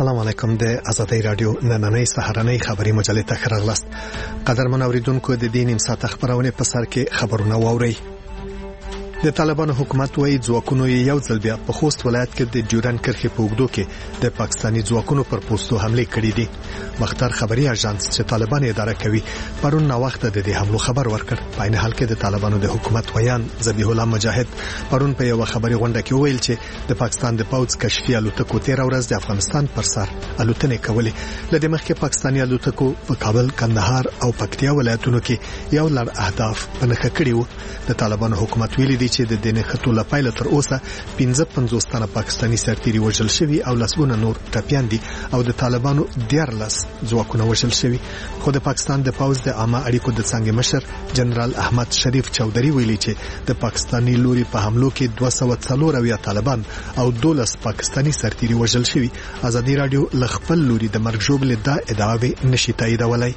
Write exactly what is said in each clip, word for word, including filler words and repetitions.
السلام علیکم. د آزادۍ رادیو نننۍ سهارنۍ خبري مجلې ته راغلاست. قدرمن اوریدونکو د دې نیم ساعت خبرونه په سر کې خبرونه واوري. د طالبانو حکومت وایي ځواکونو یو ځل بیا په خوست ولایت کې د ډیورن کرښې په اوږدو کې د پاکستاني ځواکونو پر پوستو حمله کړې دي. مختار خبري اژانس چې طالبان اداره کوي پرون نو وخت د دې حملو خبر ورکړ. په عین حال کې د طالبانو د حکومت ویان ذبیح الله مجاهد پرون په یو خبري غونډه کې ویل چې د پاکستان د پوځ کشفي الوتکو تیر ورځ د افغانستان پر سر الوتنې کولې. لدې مخکې پاکستاني الوتکو په کابل، کندهار او پکتیا ولایتونو کې یو لړ اهداف په نښه کړي وو. د طالبانو حکومت ویلي دی چې د دې نښتو لپاره تر اوسه پنځه پنځوس تنه پاکستاني سرتیري وژل شوي او لسګونه نور ټپيان دي او د طالبانو دیارلس ځواکونه وژل شوي. خو د پاکستان د پوځ د عامه اړیکو د څنګه مشر جنرال احمد شریف چودري ویلي چې د پاکستاني لوري په حملو کې دوه سوه څلور اویا طالبان او دولس پاکستاني سرتیري وژل شوي. آزادي رادیو لخپل لوري د مرګ ژوبل د ادعاوې نشي تاییدولای.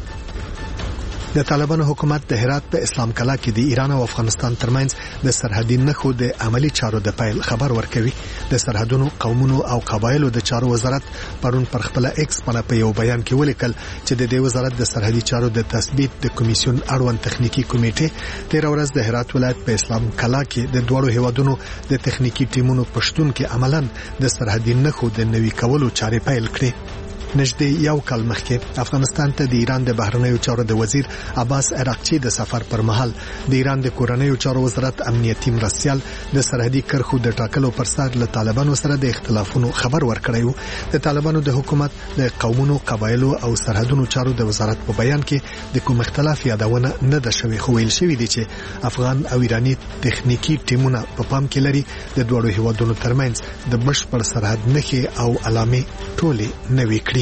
د طالبانو حکومت د هرات په اسلام کلا کې د ایران او افغانستان ترمنځ د سرحدي نښو د عملی چارو د پیل خبر ورکوي. د سرحدونو، قومونو او قبایلو د چارو وزارت پرون پر خپل ایکس باندې په یو بیان کې ولیکل چې د دې وزارت د سرحدي چارو د تثبیت د کمیسیون اړوند تخنیکی کمیټه تیر ورځ د هرات ولایت په اسلام کلا کې د دوړو هیوادونو د تخنیکی ټیمونو پښتون کې عملاً د سرحدي نښو د نوي کولو چارې پیل کړې. نږدې یو کال مخکې افغانستان ته د ایران د بهرنیو چارو د وزیر عباس عراقچی د سفر پر مهال د ایران د کورنیو چارو وزارت امنیتي مرستيال د سرحدي کرښو د ټاکلو پر سر له طالبانو سره د اختلافونو خبر ورکړی. د طالبانو د حکومت د قومونو، قبایلو او سرحدونو چارو د وزارت په بیان کې د کوم اختلاف یادونه نه ده شوې، خو ویل شوی دی چې افغان او ایرانی تخنیکی ټیمونه په پام کې لري د دوه هیوادونو ترمنځ د بشپړ سرحد نښې او علامې ټولې نوي کړي.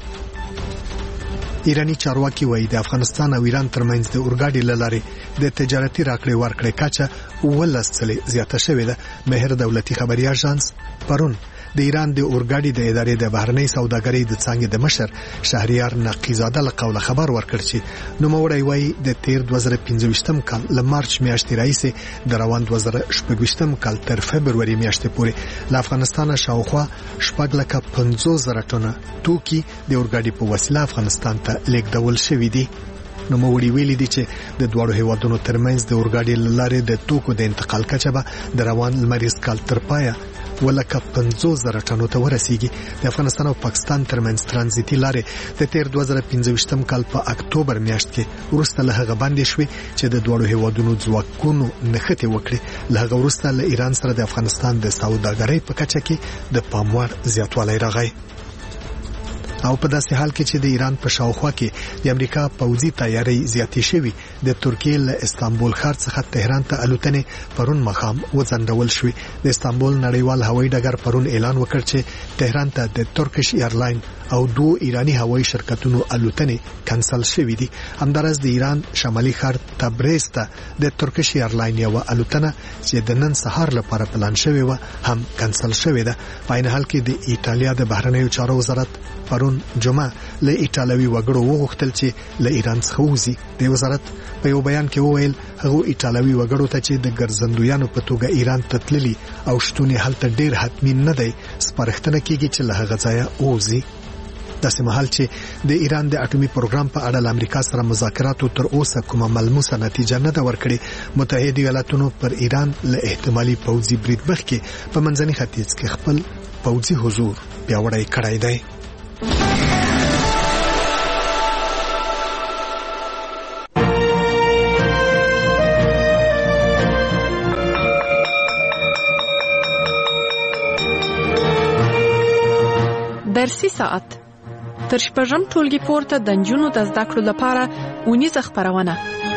ایرانی چارواکي وایي د افغانستان او ایران ترمنځ د اورګاډي لارې د تجارتي راکړې ورکړې کچه ولس څلې زیاته شوې ده. مهر دولتي خبري اژانس پرون د ایران د اورګاډي د ادارې د بهرنۍ سوداګرۍ د څنګه د مشر شهریار نقیزاده له قوله خبر ورکړ چې نو موړی وایي د تیر دوه زره پنځه کال ل مارچ میاشتې راځي د روان دوه زره شپږ کال تر فبرवरी میاشتې پورې له افغانستان شاوخوا شپږ لکه پنځوس زره ټنه توکي د اورګاډي په وسیله افغانستان ته لیږدول شوي دي. نو موړي ویلي دي چې د دوه هیوادونو ترمنځ د اورګاډي لارې د توکو د انتقال کچه به د روان لمریز کال تر پایه ولکه پنځوس زره ټنو ته ورسیږي. د افغانستان او پاکستان ترمنځ ترانزیتي لارې د تیر دوه زره پنځه کال په اکتوبر میاشت کې ورسته له هغه باندې شوې چې د دوه هیوادونو ځواکونو نښتې وکړي. له هغه ورسته له ایران سره د افغانستان د سوداګرۍ په کچه کې د پاموړ زیاتوالی راغی. او په داسې حال کې چې د ایران په شاوخوا کې د امریکا پوځي تیاری زیاتې شوي، د ترکیې له استانبول ښار څخه تهران ته الوتنې پرون مخام وځنډول شوې. د استانبول نړیوال هوایي ډګر پرون اعلان وکړ چې تهران ته د ترکیش ایرلاین او دوه ایرانی هوایي شرکتونو الوتنې کانسل شوې دي. همدارس د ایران شمالي ښار تبریز ته د ترکیش ایرلاین یو الوتنه چې د نن سهار لپاره پلان شوې و هم کانسل شوې ده. په عین حال کې د ایتالیا د بهرنیو چارو وزارت پرون جمعه له ایټالوي وګړو وغوښتل چې له ایران څخه وځي. د وزارت په یو بیان کې وویل هغه ایټالوي وګړو ته چې د ګرځندویانو په توګه ایران ته تللي او شتون هلته ډیر حتمی نه دی سپارښتنه کیږي چې له هغه ځایه وځي. داسې مهال چې د ایران د اټومي پروګرام په اړه له امریکا سره مذاکراتو تر اوسه کومه ملموسه نتیجه نه ده ورکړې، متحده ایالاتونو پر ایران له احتمالي پوځي برید مخکې په منځني ختیځ کې خپل پوځي حضور پیاوړی کړی دی. درسي ساعت تر شپږم ټولګي پورته د نجونو د زده کړو لپاره اونیزه خپرونه.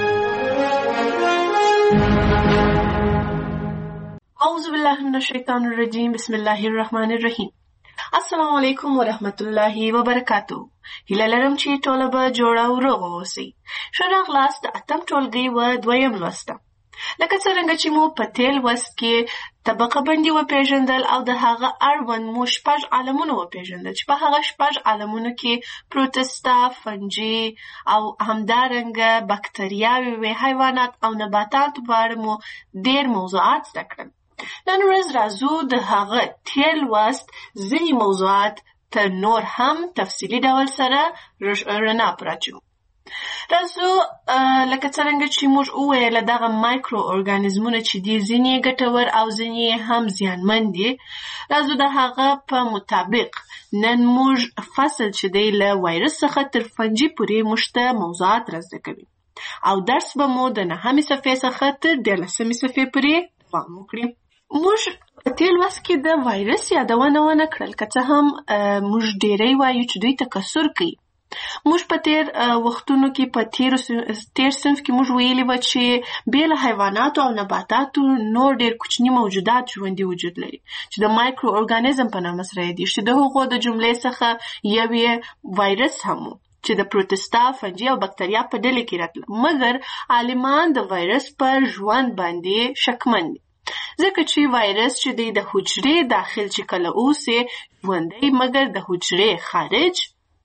اعوذ بالله من الشیطان الرجیم. بسم الله الرحمن الرحیم. السلام علیکم ورحمت الله وبرکاتو. هیله لرم چې ټول به جوړ او روغ اوسئ. ښه راغلاست د اتم ټولګي و دویم لوست. لکه څنګه چې مو په تیر لوست کې طبقه بندي وپېژندل او د هغه اړوند مو شپږ علمونه وپېژندل چې په هغه شپږ علمونو کې پروتستا، فنجي او همدارنګه بکتریاوې وې، حیوانات او نباتات په اړه مو ډېر موضوعات زده کړل. نن ورځ راځو د هغه تیر لوست ځینې موضوعات تر نور هم تفصیلي ډول سره رڼا پراچو. راځو لکه څرنګه چې موږ وویل دغه مایکرو ارګانیزمونه چې دي ځینې ګټور او ځینې هم زیانمن دي. راځو د هغه په مطابق نن موږ فصل چې دی له وایرس څخه تر فنجي پورې موږ ته موضوعات را زده کوي او درس به مو د نهمې صفحې څخه تر دیارلسمې صفحې پورې دوام وکړي. موږ په تېر لوست کې د وایرس یادونه ونه کړل، که څه هم موږ ډېری وایو چې دوی تکثر کوي. موږ په تیر وختونو کې په تیر تیر صنف کې موږ ویلي و چې بې له حیواناتو او نباتاتو نور ډېر کوچني موجودات ژوندي وجود لري چې د مایکرو ارګانیزم په نامه سره یادېږي، چې د هغو د جملې څخه یو یې وایرس هم و چې د پروتستا، فنجي او بکتریا په ډلې کې راتله. مګر عالمان د وایرس پر ژوند باندې شکمن دي، ځکه چې وایرس چې دی د حجرې داخل چې کله اوسي ژوندی، مګر د حجرې خارج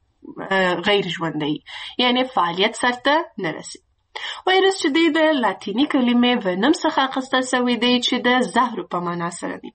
غیر ژوندی، یعنی فعالیت سرته نه رسي. وایرس چې دی د لاتینی کلمې ونم څخه اخیستل شوی دی چې د زهرو په معنا سره دی.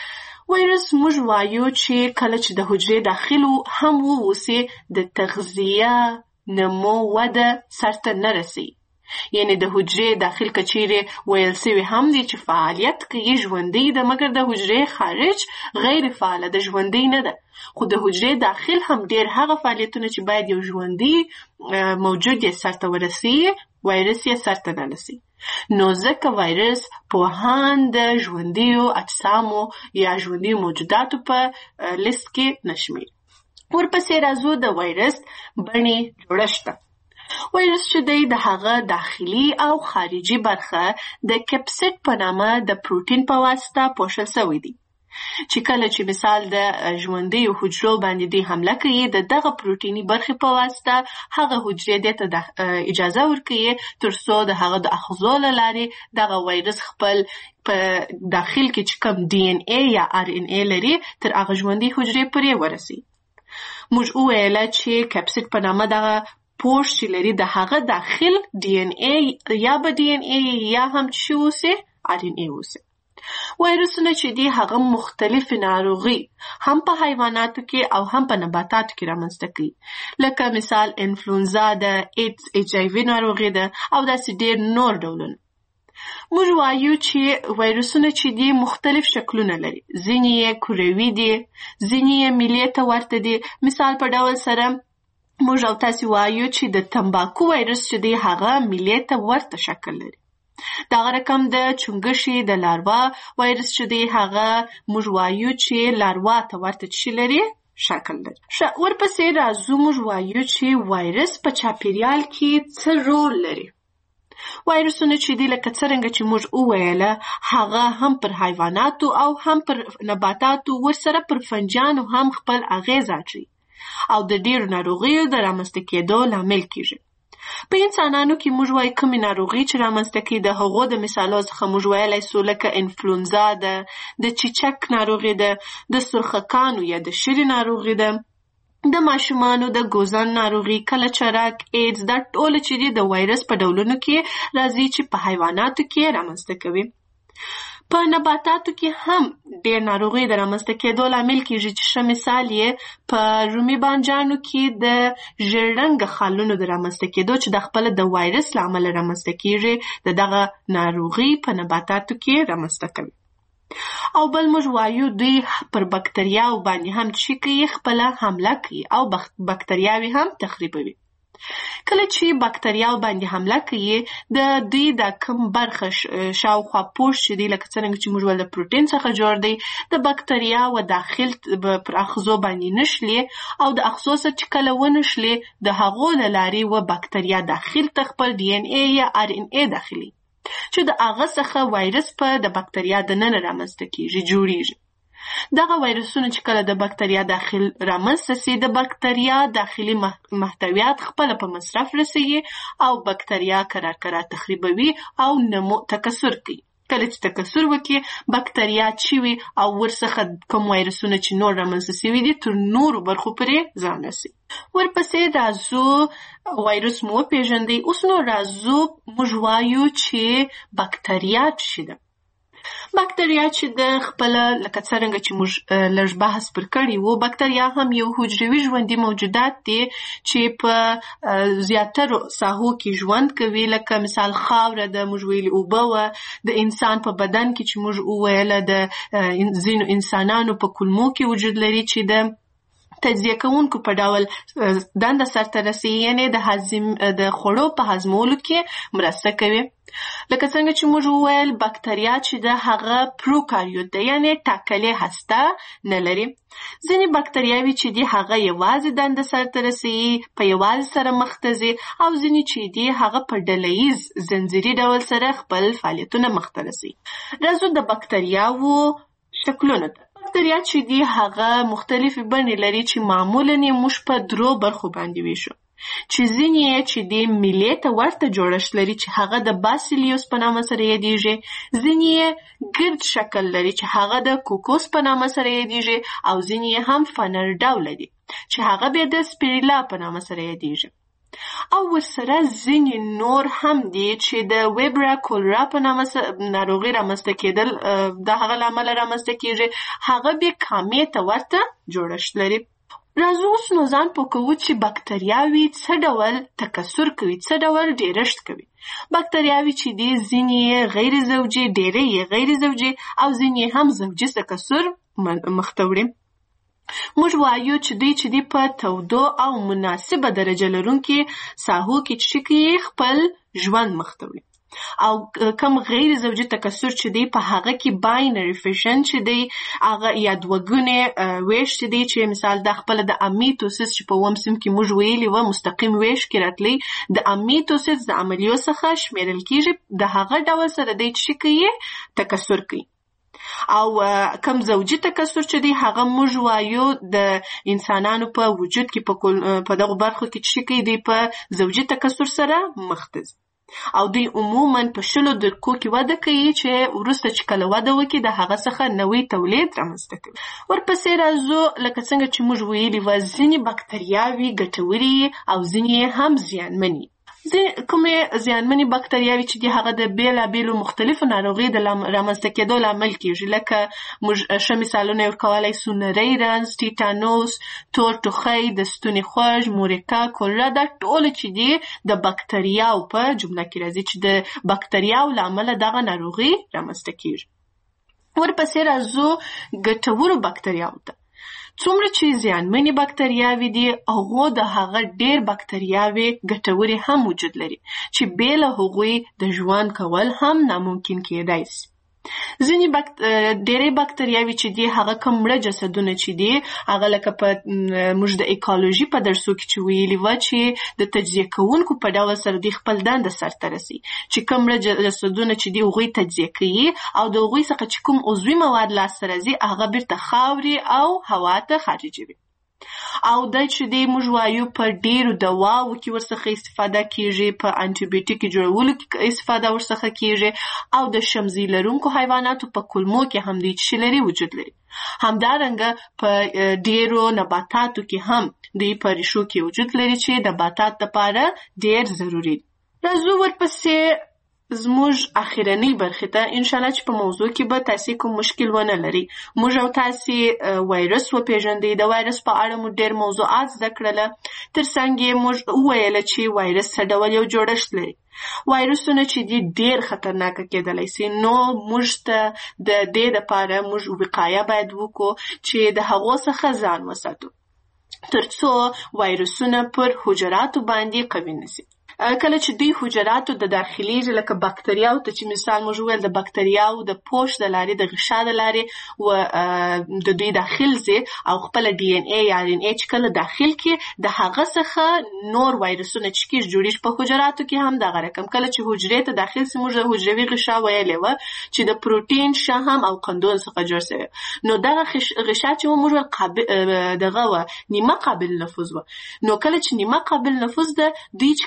وایرس موږ وایو چې کله چې د حجرې داخل هم واوسي د تغذیه، نمو، وده سرته نه رسي. یعنی د حجرې داخل کچیرې ویل سوي هم دي چې فعالیت کوي، ژوندی ده، مګر د حجرې خارج غیر فعاله ده، ژوندی نه ده. خو د حجرې داخل هم ډېر هغه فعالیتونه چې باید یو ژوندی موجود یې سرته ورسي، وایرس یې سرته نه رسي. نو ځکه وایرس پوهان د ژوندیو اجسامو یا ژوندیو موجوداتو په لیست کې نشمېري. ورپسې راځو د وایرس بڼې جوړښت ته. وایرس چې دی د هغه داخلي او خارجي برخه د کپسید په نامه د پروتین په واسطه پوښل شوی دی، چې کله چې مثال د ژوندیو حجرو باندې دی حمله کوي، د دغه پروتیني برخې په واسطه هغه حجرې دې ته اجازه ورکوي تر څو د هغه د اخذو له لارې دغه وایرس خپل په داخل کې چې کوم ډي ان اے یا ار ان اے لري تر هغه ژوندۍ حجرې پورې ورسي. موږ وویل چې کپسید په نامه دغه پوښ چې لري د هغه داخل ډي ان اے یا به ډي ان اے یا هم چې اوسي ار ان اے اوسي. وایرسونه چې دي هغه مختلف ناروغي هم په حیواناتو کې او هم په نباتاتو کې رامنځته کوي، لکه مثال انفلونزا ده، ایډز، ایچ آی وي ناروغي ده او داسې ډېر نور ډولونه. موږ وایو چې وایرسونه چې دي مختلف شکلونه لري، ځینې یې کروي دي، ځینې یې میلې ته ورته دي. مثال په ډول سره موږ او تاسې وایو چې د تمباکو وایرس چې دی هغه میلې ته ورته شکل لري. دغه رقم د چونګښې د لاروا وایرس چې دی هغه موږ وایو چې لاروا ته ورته څه لري، شکل لري. ورپسې راځو موږ وایو چې وایرس په چاپیریال کې څه رول لري. وایرسونه چې دی لکه څرنګه چې موږ وویله هغه هم پر حیواناتو او هم پر نباتاتو ورسره پر فنجانو هم خپل اغیز اچوي او د ډیرو ناروغیو د رامنځته کېدو لامل کیږي. په انسانانو کې موږ وایو کومې ناروغي چې رامنځته کوي، د هغو د مثالو څخه موږ ویلی سو لکه انفلونزا ده، د چیچک ناروغي ده، د سرخکانو یا د شري ناروغي ده، د ماشومانو د ګوزن ناروغي، کلچرک، ایډز، دا ټول چې دي د وایرس په ډولونو کې راځي چې په حیواناتو کې رامنځته کوي. په نباتاتو کې هم ډېر ناروغي د رامنځته کېدو لامل کېږي، چې ښه مثال یې په رومي بانجانو کې د ژېړ رنګه خالونو د رامنځته کېدو چې د خپله د وایرس له امله رامنځته کېږي، د دغه ناروغي په نباتاتو کې رامنځته کوي. او بل موږ وایو دوی پر بکتریاو باندې هم چې کوي خپله حمله کوي او بکتریاوې هم تخریبوي. کله چې بکتریاو باندې حمله کوي د دوی د کم برخه شاوخوا پوښ چې دی لکه څرنګه چې موږ ول د پروتین څخه جوړ دی، د بکتریا و داخل پر اخذو باندې نشلي او د اخذو سره چې کله ونشلي د هغو له لارې و بکتریا داخل ته خپل ډي ان اے یا ار ان اے داخلي چې د هغه څخه وایرس په د بکتریا دننه رامنځته کېږي، جوړیږي. دغه وایرسونه چې کله د بکتریا داخل رامنځته سي، د بکتریا داخلي محتویات خپله په مصرف رسوي او بکتریا کرار کرار تخریبوي او نمو تکثر کوي. کله چې تکثر وکړي بکتریا چې وي او ورڅخه کوم وایرسونه چې نور رامنځته سوي دي تر نورو برخو پورې ځان رسي. ورپسې راځو وایرس مو وپېژندئ. اوس نو راځو موږ وایو چې بکتریا څه ده. بکتریا چې د خپل لکه څرنګه چې موږ لږ بحث پر کړی وو، بکتریا هم یو حجروي ژوندي موجودات دي چې په زیاترو ساحو کې ژوند کوي، لکه مثال خاوره د موږ ویلي اوبه وه، د انسان په بدن کې چې موږ وویله د ځینو انسانانو په کولمو کې وجود لري چې د تجزیه کوونکو په ډول دنده سرته رسوي، یعنې د هضم د خوړو په هضمولو کې مرسته کوي. لکه څنګه چې موږ وویل بکتریا چې د هغه پروکاریوت ده، یعنې ټاکلې هسته نه لري. ځینې بکتریاوي چې دي هغه یوازې دنده سرته رسوي، په یوازې سره مخ ته ځي، او ځینې چې دي هغه په ډله ییز زنځیري ډول سره خپل فعالیتونه مخ ته رسوي. راځو د بکتریاوو شکلونو ته. بکتریا چې دي هغه مختلفې بڼې لري چې معمولاً یې موږ په درو برخو باندې ویشو، چې ځینې یې چې دي میلې ته ورته جوړښت لري چې هغه د باسیلیوس په نامه سره یادیږي، ځینې یې ګرد شکل لري چې هغه د کوکوس په نامه سره یادیږي، او ځینې یې هم فنر ډوله دي چې هغه بیا د سپیریلا په نامه سره یادیږي. او ورسره ځینې نور هم دي چې د ویبرا کولرا په نامه ناروغي رامنځته کېدل د هغه له امله رامنځته کېږي، هغه بیا کامې ته ورته جوړښت لري. راځو اوس نو ځان پوه کوو چې بکتریاوې څه ډول تکثر کوي، څه ډول ډېرښت کوي. بکتریاوې چې دي ځینې یې غیر زوجي، ډېرې یې غیر زوجي، او ځینې هم زوجي تکثر مخ ته وړي. موږ وایو چې دوی چې دي په تودو او مناسبه درجه لرونکي ساحو کې چې کوي خپل ژوند مخ ته وړي، او کم غیر زوجي تکثر چې دی په هغه کې باینري فیشن چې دی هغه یا دوهګونې ویش چې دی چې مثال د خپل د امیتوسیس چې په اووم صنف کې موږ ویلي وه مستقیم ویش کې راتلی، د امیتوسیس د عملیو څخه شمیرل کېږي، د هغه ډول سره دی چې کوي تکثر کوي. او کم زوجي تکثر چې دی هغه موږ وایو د انسانانو په وجود کې په دغه برخو کې چې کوي دی په زوجي تکثر سره مخ ته ځي، او دوی عموماً په شلو دقیقو کې وده کوي چې وروسته چې کله وده وکړي د هغه څخه نوی تولید رامنځته کوي. ورپسې راځو لکه څنګه چې موږ ویلي وه ځینې بکتریاوې ګټورې او ځینې هم زیانمنې. کومې زیانمنې بکتریاوې چې دي هغه د بېلابېلو مختلفو ناروغیو د رامنځته کېدو لامل کېږي، لکه موږ ښه مثالونه یې ورکولی سو نری رنځ، ټیټانوس، تور ټوخی، د ستوني خوږ، مورکا، کولرا، دا ټول چې دي د بکتریاو په جمله کې راځي چې د بکتریاو له امله دغه ناروغي رامنځته کېږي. ورپسې راځو ګټورو بکتریاو ته. څومره چې زیانمنې بکتریاوې دي هغو د هغه ډېر بکتریاوې ګټورې هم وجود لري چې بې له هغوی د ژوند کول هم ناممکن کېدای سي. ځینې بکت... ډېرې بکتریاوې چې دي هغه کوم مړه جسدونه چې دي هغه لکه په موږ د ایکالوژي په درسو کې چې ویلي وه چې د تجزیه کوونکو په ډول سره دوی خپل دنده سرته رسي، چې کوم مړه جسدونه چې دي هغوی تجزیه کوي او د هغوی څخه چې کوم عضوي مواد لاسته راځي هغه بیرته خاورې او هوا ته خارجوي. او دا چې دی موږ وایو په ډیرو دواو کې ورڅخه استفاده کیږي، په انټي بیوټیک جوړولو کې استفاده ورڅخه کیږي، او د شمزي لرونکو حیواناتو په کولمو کې هم دوی چې لري وجود لري. همدارنګه په ډیرو نباتاتو کې هم دوی په ریښو کې وجود لري چې د نباتات لپاره ډیر ضروري دي. راځو ورپسې زموږ اخیرنۍ برخې ته، انشاءالله چې په موضوع کې به تاسې کوم مشکل ونه لري. موږ او تاسې وایرس وپېژندئ، د وایرس په اړه مو ډېر موضوعات زده کړله، تر څنګ یې موږ وویله چې وایرس څه ډول یو جوړښت لري. وایرسونه چې دي ډېر خطرناکه کېدلی سي، نو موږ ته د دې دپاره موږ وقایه باید وکړو چې د هغو څخه ځان وساتو تر څو وایرسونه پر حجراتو باندې قوي نه سي. کله چې دوی حجراتو د داخليږي لکه بکتریاو ته چې مثال موږ ویل د بکتریاو د پوش د لارې د غشا د لارې و د دوی داخل ځي او خپل ډي ان اي یا ار ان اي چې کله داخل کې د هغه څخه نور وایرسونه چې کېږي جوړیږي په حجراتو کې هم دغه رقم. کله چې حجرې ته داخل سي موږ د حجروي غشا ویلې وه چې د پروټین شهم او قندون څخه جوړ شوی، نو دغه غشا چې موږ قابل دغه وه نیمه قابل نفوذ وه، نو کله چې نیمه قابل نفوذ ده دوی چې کله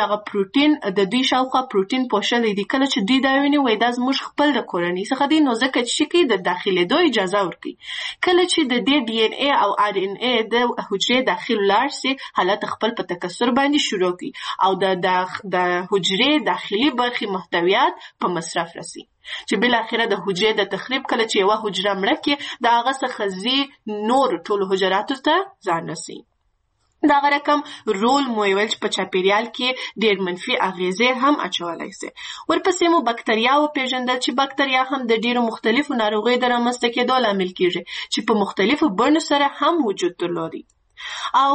دغه پروتین د دوی شاوخوا پروتین پوښلې دي. کله چې دوی دا ویني وایي دا زموږ خپل د کورنۍ څخه دی، نو ځکه چې شي کوي د داخلېدو اجازه ورکوي. کله چې د دې ډي ان اے او آر ان اے د حجرې داخل لاړ سي، حالت خپل په تکثر باندې شروع کوي او د د حجرې داخلي برخې محتویات په مصرف رسي، چې بل اخره د حجرې د تخریب کله چې یو حجره مړه کې د هغه څخه زی نور ټول حجراتو ته ځان رسي. دا رقم رول مو ویل چې په چاپیریال کې ډېر منفي اغیزې هم اچولای شي. ورپسې مو بکتریا وپېژندل چې بکتریا هم د ډېرو مختلفو ناروغیو د رامنځته کېدو لامل کیږي چې په مختلفو بڼو سره هم وجود درلودي. او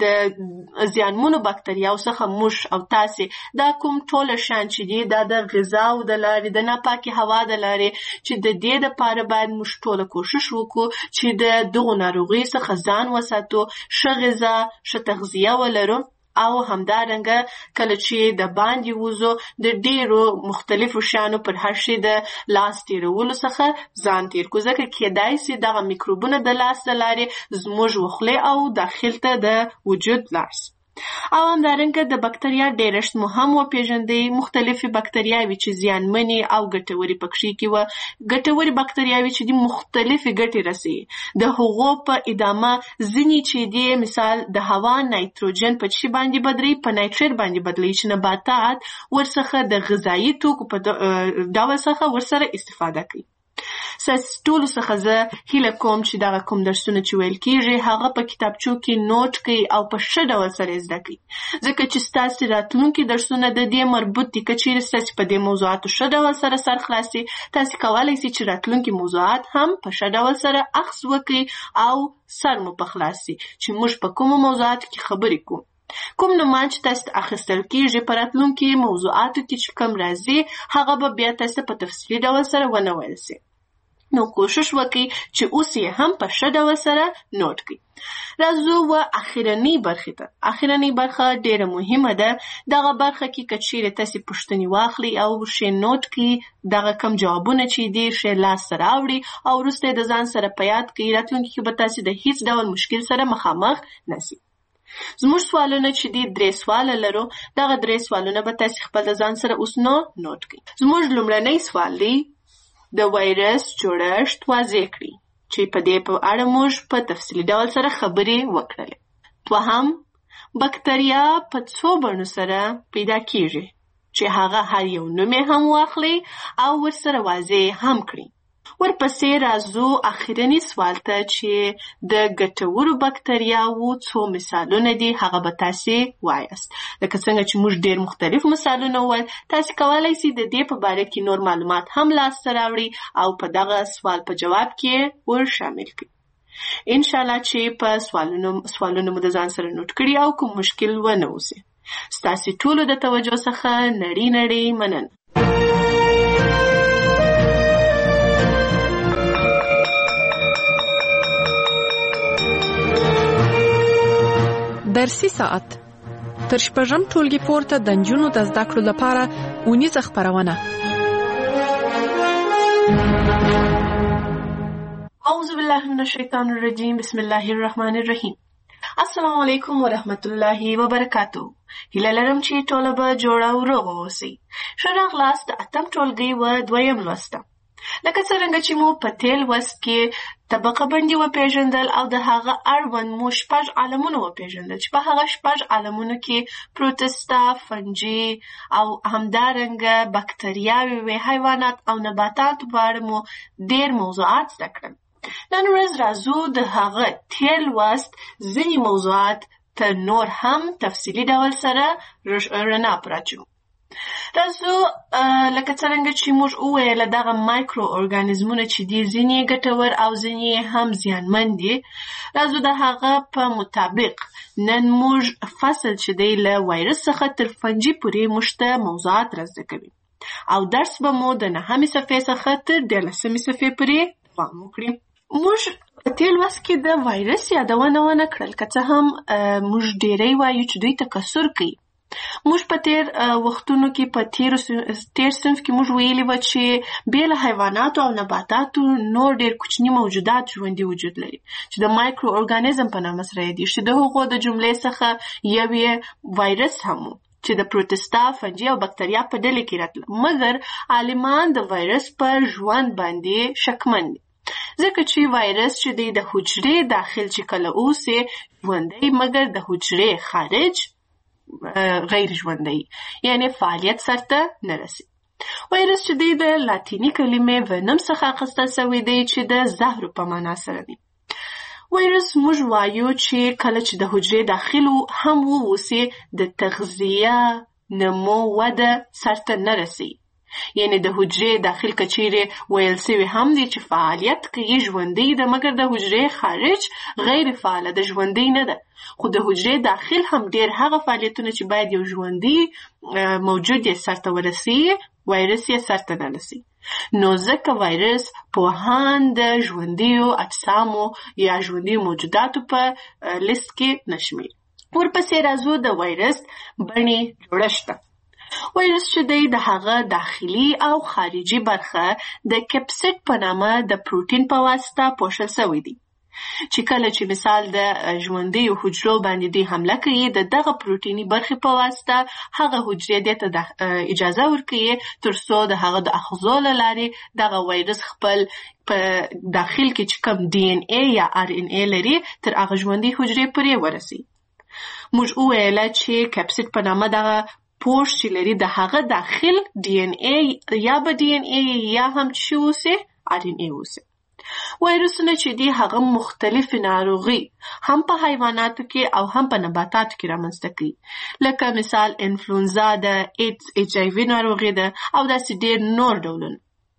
د زیانمنو بکتریاو څخه موږ او تاسې دا کوم ټول شان چې دي دا د غذا او د لارې د ناپاکې هوا د لارې چې د دې دپاره باید موږ ټوله کوشش وکړو چې د دغو ناروغیو څخه ځان وساتو، ښه غذا، ښه تغذیه ولرو او همدارنګه کله چې د باندې وځو د ډېرو مختلفو شیانو پر هر شي د لاس تېرولو څخه ځان تېر کړو، ځکه کېدای سي دغه میکروبونه د لاس د لارې زموږ وخولې او داخل ته د وجود لاړ سي. او همدارنګه د بکتریا ډېرښت مو هم وپېژندئ. مختلفې بکتریاوې چې زیانمنې او ګټورې پکښې کې وه. ګټورې بکتریاوې چې دي مختلفې ګټې رسوي. د هغو په ادامه ځینې چې دي مثال د هوا نایتروجن په څه باندې بدلوي، په نایتریت باندې بدلوي چې نباتات ورڅخه د غذایي توکو په ډول څخه ورسره استفاده کوي. ستاسو ټولو څخه زه هیله کوم چې دغه کوم درسونه چې ویل کېږي هغه په کتابچو کې نوټ کړئ او په ښه ډول سره یې زده کړئ، ځکه چې ستاسو راتلونکي درسونه د دې مربوط دي. که چیرې ستاسو په دې موضوعاتو ښه ډول سره سر خلاص سي، تاسو کولی سئ چې راتلونکي موضوعات هم په ښه ډول سره اخذ وکړئ او سر مو په خلاص سي چې موږ په کومو موضوعاتو کې خبرې کوو. کوم نومان چې تاسو ته اخیستل کېږي په راتلونکي موضوعاتو کې چې کوم راځي هغه به بیا تاسو په تفصیلي ډول سره ونه ویل سي. نو کوشش وکړئ چې اوس یې هم په ښه ډول سره نوټ کړئ. راځو و اخرنۍ برخې ته. اخرنۍ برخه ډېره مهمه ده. دغه برخه کې که چیرې تاسې پوښتنې واخلئ او ښې نوټ کړئ، دغه کم جوابونه چې دي ښې لاسته راوړي او وروسته یې د ځان سره په یاد کړئ، راتلونکي کې به تاسې د هیڅ ډول مشکل سره مخامخ نه سئ. زموږ سوالونه چې دي درې سواله لرو. دغه درې سوالونه به تاسې خپل د ځان سره اوس نو نوټ کړئ. زموږ لومړنی سوال دی د وایرس جوړښت واضح کړي، چې په دې په اړه موږ په تفصیلي ډول سره خبرې وکړلې. دوهم، بکتریا په څو بڼو سره پیدا کیږي، چې هغه هر یو نوم یې هم واخلي او ورسره واضح هم کړي. ورپسې راځو اخرني سوال ته چې د ګټورو بکتریاوو څو مثالونه دي هغه به تاسې وایاست. لکه څنګه چې موږ ډېر مختلف مثالونه وویل، تاسې کولی سئ د دې په باره کې نور معلومات هم لاسته راوړئ او په دغه سوال په جواب کې ور شامل کړئ. انشاءالله چې په سوالونو سوالونو مو د ځان سره نوټ کړي او کوم مشکل ونه اوسي. ستاسې ټولو د توجه څخه نړۍ نړۍ مننه. درسي ساعت تر شپږم ټولګي پورته د نجونو د زده کړو لپاره اونیزه خپرونه. اعوذ بالله من الشیطان الرجیم، بسم الله الرحمن الرحیم. السلام علیکم ورحمت الله وبرکاتو. هیله لرم چې ټوله به جوړه او روغه اوسئ. ښه راغلاست د اتم ټولګي و دویم لوسته. لکه څرنګه چې مو په تېر لوست کې طبقه بندي وپېژندل او د هغه اړوند مو شپږ عالمونه وپېژندل چې په هغه شپږ عالمونو کې پروتستا، فنجي او همدارنګه بکتریاوې وې، حیوانات او نباتات په اړه مو ډېر موضوعات زده کړل. نن ورځ راځو د هغه تېر لوست ځینې موضوعات ته نور هم تفصیلي ډول سره رڼا پراچو. راځو لکه څرنګه چې موږ وویل دغه مایکرو ارګانیزمونه چې دي ځینې ګټور او ځینې هم زیانمن دي. راځو د هغه په مطابق نن موږ فصل چې دی له وایرس څخه تر فنجي پورې موږ ته موضوعات را زده کوي او درس به مو د نهمې صفحې څخه تر دیارلسمې صفحې پورې دوام وکړي. موږ په تېر لوست کې د وایرس یادونه ونه کړل، که څه هم موږ ډېری وایو چې دوی تکثر کوي. موږ په تېر وختونو کې په تېر صنف کې موږ ویلي وه چې بې له حیواناتو او نباتاتو نور ډېر کوچني موجودات ژوندي وجود لري چې د مایکرو ارګانیزم په نامه سره یادېږي، چې د هغو د جملې څخه یو یې وایرس هم و. چې د پروتستا فنجي او بکتریا په ډلې کې راتله، مګر عالمان د وایرس پر ژوند باندې شکمن دي ځکه چې وایرس چې دی د حجرې داخل چې کله اوسي ژوندی، مګر د حجرې خارج غیر ژوندی، یعنی فعالیت سرته نه رسي. وایرس چې دی د لاتینی کلمې ونم څخه اخیستل شوی دی چې د زهر په معنا سره دی. وایرس موږ وایو چې کله چې د حجرې داخل هم ووسي د تغذیه، نمو، وده سرته نه رسي. یعنی د حجرې داخل کچیرې ویل سوي هم دي چې فعالیت کوي ژوندی ده، مګر د حجرې خارج غیر فعاله ده، ژوندی نه ده. خو د حجرې داخل هم ډیر هغه فعالیتونه چې باید یو ژوندی موجود یې سرته ورسي، وایرس یې سرته نه رسي. نو ځکه وایرس پوهان د ژوندیو اجسامو یا ژوندیو موجوداتو په لیست کې نشمیر. ورپسې راځو د وایرس بڼې جوړښت. وایرس چې دی د هغه داخلي او خارجي برخه د کپسید په نامه د پروتین په واسطه پوښل شوی دی، چې کله چې مثال د ژوندیو حجرو باندې دی حمله کوي، د دغه پروتینی برخې په واسطه هغه حجرې دې ته اجازه ورکوي تر څو د هغه د اغذو له لارې دغه وایرس خپل په داخل کې چې کوم ډي ان اے یا آر ان اے لري تر هغه ژوندۍ حجرې پورې ورسي. موږ وویل چې کپسید په نامه دغه پوښ چې لري د هغه داخل ډي ان اے یا به ډي ان اے یا هم چې اوسي آر ان اے اوسي. وایرسونه چې دي هغه مختلف ناروغي هم په حیواناتو کې او هم په نباتاتو کې رامنځته کوي، لکه مثال انفلونزا ده، ایډز ایچ آی وی ناروغي ده او داسې ډیر نور ډولونه.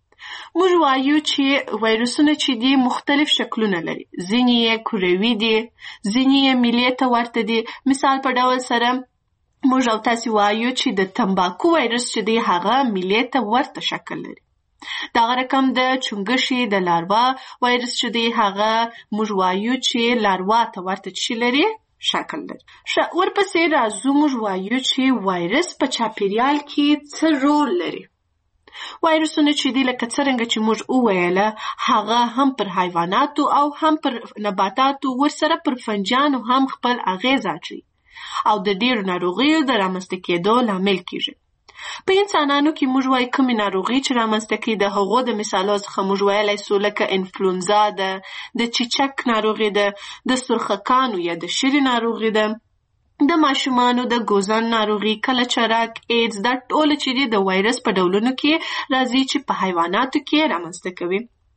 موږ وایو چې وایرسونه چې دي مختلف شکلونه لري، ځینې یې کروي دي، ځینې یې میلې ته ورته دي. مثال په ډول سره موږ او تاسې وایو چې د تمباکو وایرس چې دی هغه میلې ته ورته شکل لري. دغه رقم د چونګښې د لاروا وایرس چې دی هغه موږ وایو چې لاروا ته ورته شي لري شکل لري. ورپسې راځو موږ وایو چې وایرس په چاپیریال کې څه رول لري. وایرسونه چې دی لکه څرنګه چې موږ وویله هغه هم پر حیواناتو او هم پر نباتاتو ورسره پر فنجانو هم خپل اغیز اچوي او د ډیرو ناروغیو د رامنځته کېدو لامل کیږي. په انسانانو کې موږ وایو کومې ناروغي چې رامنځته کوي، د هغو د مثالو څخه موږ ویلی سو لکه انفلونزا ده، د چیچک ناروغي ده، د سرخکانو یا د شری ناروغي ده، د ماشومانو د ګوزن ناروغي، کلچرک، ایډز، دا ټول چې دي د وایرس په ډولونو کې راځي چې په حیواناتو کې رامنځته کوي.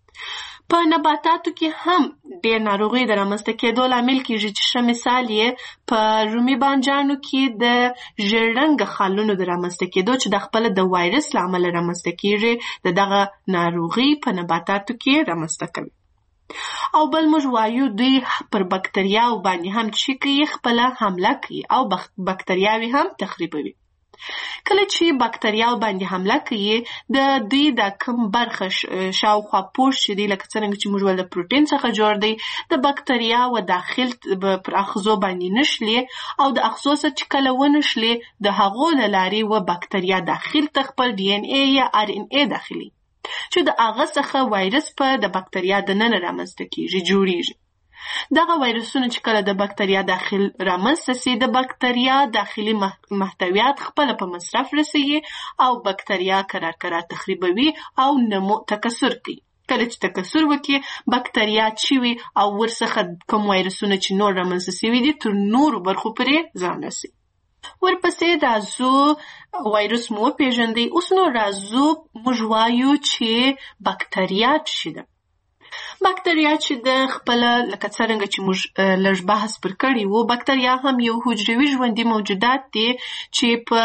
په نباتاتو کې هم ډېر ناروغي د رامنځته کېدو لامل کېږي چې ښه مثال یې په رومي بانجانو کې د ژیړ رنګه خالونو د رامنځته کېدو چې د خپله د وایرس له امله رامنځته کېږي د دغه ناروغي په نباتاتو کې رامنځته کوي. او بل موږ وایو دوی پر بکتریاو باندې هم چې کوي خپله حمله کوي او بکتریاوې هم تخریبوي. کله چې بکتریاو باندې حمله کوي د دوی د کم برخه شاوخوا پوښ چې دی لکه څرنګه چې موږ ول د پروتین څخه جوړ دی، د بکتریا و داخل پر اغذو باندې نشلي او د اغذو څخه چې کله ونشلي د هغو له لارې و بکتریا داخل ته خپل ډي ان اے یا آر ان اے داخلي چې د هغه څخه وایرس په د بکتریا دننه رامنځته کیږي جوړیږي. دغه وایرسونه چې کله د بکتریا داخل رامنځته سي د بکتریا داخلي محتویات خپل په مصرف رسوي او بکتریا قرار قرار تخریبوي او نمو تکثر کوي. کله چې تکثر وکړي بکتریا چوي او ورڅخه کوم وایرسونه چې نور رامنځته سوي دي تر نورو برخو پورې ځان رسي. ورپسې راځو وایرس مو پیژندي. اوس نو راځو موږ وایو چې بکتریا څه ده. بکتریا چې د خپل لکه څرنګه چې موږ لږ بحث پر کړی وو، بکتریا هم یو حجروي ژوندي موجودات دي چې په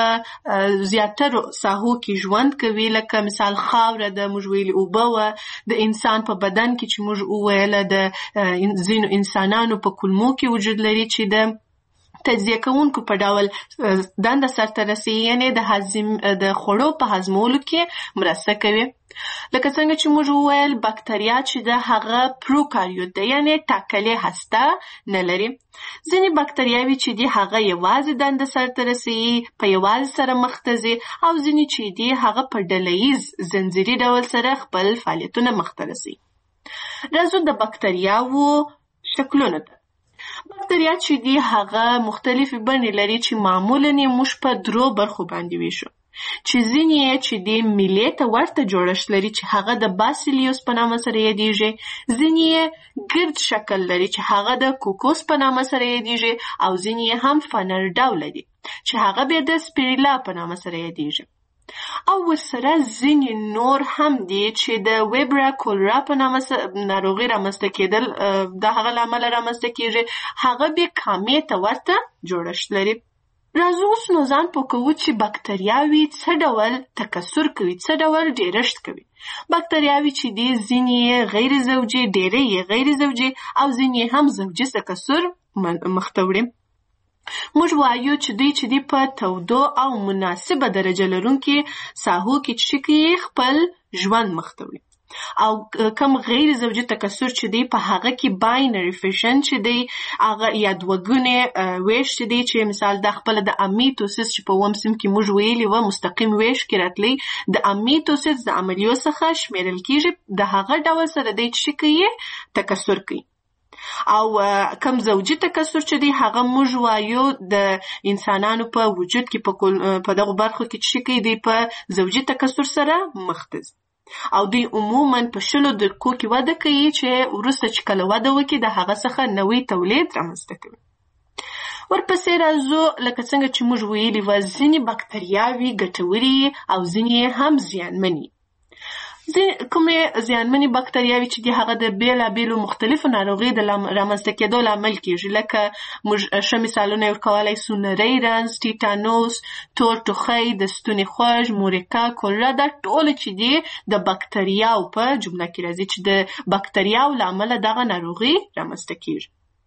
زیاترو ساحو کې ژوند کوي، لکه مثال خاوره ده، موږ ویلي اوبه وه، د انسان په بدن کې چې موږ وویله د ځینو انسانانو په کولمو کې وجود لري چې د تجزیه کوونکو په ډول دنده سرته رسوي، یعنې د هضم د خوړو په هضمولو کې مرسته کوي. لکه څنګه چې موږ وویل بکتریا چې د هغه پروکاریوت ده، یعنې ټاکلې هسته نه لري. ځینې بکتریاوې چې دي هغه یوازې دنده سرته رسوي، په یوازې سره مخ ته ځي، او ځینې چې دي هغه په ډلهییز زنځیري ډول سره خپل فعالیتونه مخ ته رسوي. راځو د بکتریاوو شکلونو ته. بکتریا چې دی هغه مختلفې بڼې لري چې معمولاً یې موږ په درو برخو باندې ویشو، چې ځینې یې چې دی میلې ته ورته جوړښت لري چې هغه د باسیلیوس په نامه سره یادیږي، ځینې یې ګرد شکل لري چې هغه د کوکوس په نامه سره یادیږي، او ځینې یې هم فنر ډوله دي چې هغه بیا د سپیریلا په نامه سره یادیږي. او ورسره ځینې نور هم دي چې د ویبرا کولرا په نامه ناروغي رامنځته کېدل د هغه له امله رامنځته کېږي، هغه بیا کامې ته ورته جوړښت لري. راځو اوس نو ځان پوه کوو چې بکتریاوې څه ډول تکثر کوي، څه ډول ډېرښت کوي. بکتریاوې چې دي ځینې یې غیر زوجي، ډېرې یې غیر زوجي او ځینې هم زوجي تکثر مخته وړي. موږ وایو چې دوی چې دی په تودو او مناسبه درجه لرونکي ساحو کې چې کوي خپل ژوند مخته وړي، او کم غیر زوجي تکثر چې دی په هغه کې باینري فیشن چې دی هغه یا دوګونې ویش چې دی چې مثال د خپل د امیتوسیس چې په اووم صنف کې موږ ویلي و مستقیم ویش کې راتلی د امیتوسیس د عملیو څخه شمیرل کېږي، د هغه ډول سره دی چې کوي تکثر کوي. او کم زوجي تکثر چې دی هغه موږ وایو د انسانانو په وجود کې په دغه برخو کې چې کوي دی په زوجي تکثر سره مخ ته ځي، او دوی عموماً په شلو دقیقو کې وده کوي چې وروسته چې کله وده وکړي د هغه څخه نوی تولید رامنځته کوي. ورپسې راځو لکه څنګه چې موږ ویلي و ځینې بکتریاوې ګټورې او ځینې هم زیانمنې. کومې زیانمنې بکتریاوې چې دي هغه د بیلابیلو مختلفو ناروغیو د رامنځته کېدو لامل کېږي، لکه موږ ښه مثالونه یې ورکولی سو نری رنځ، ټیټانوس، تور ټوخی، د ستوني خوږ، مورکه، کولرا، دا ټول چې دي د بکتریاو په جمله کې راځي چې د بکتریاو له امله دغه ناروغي رامنځته کېږي.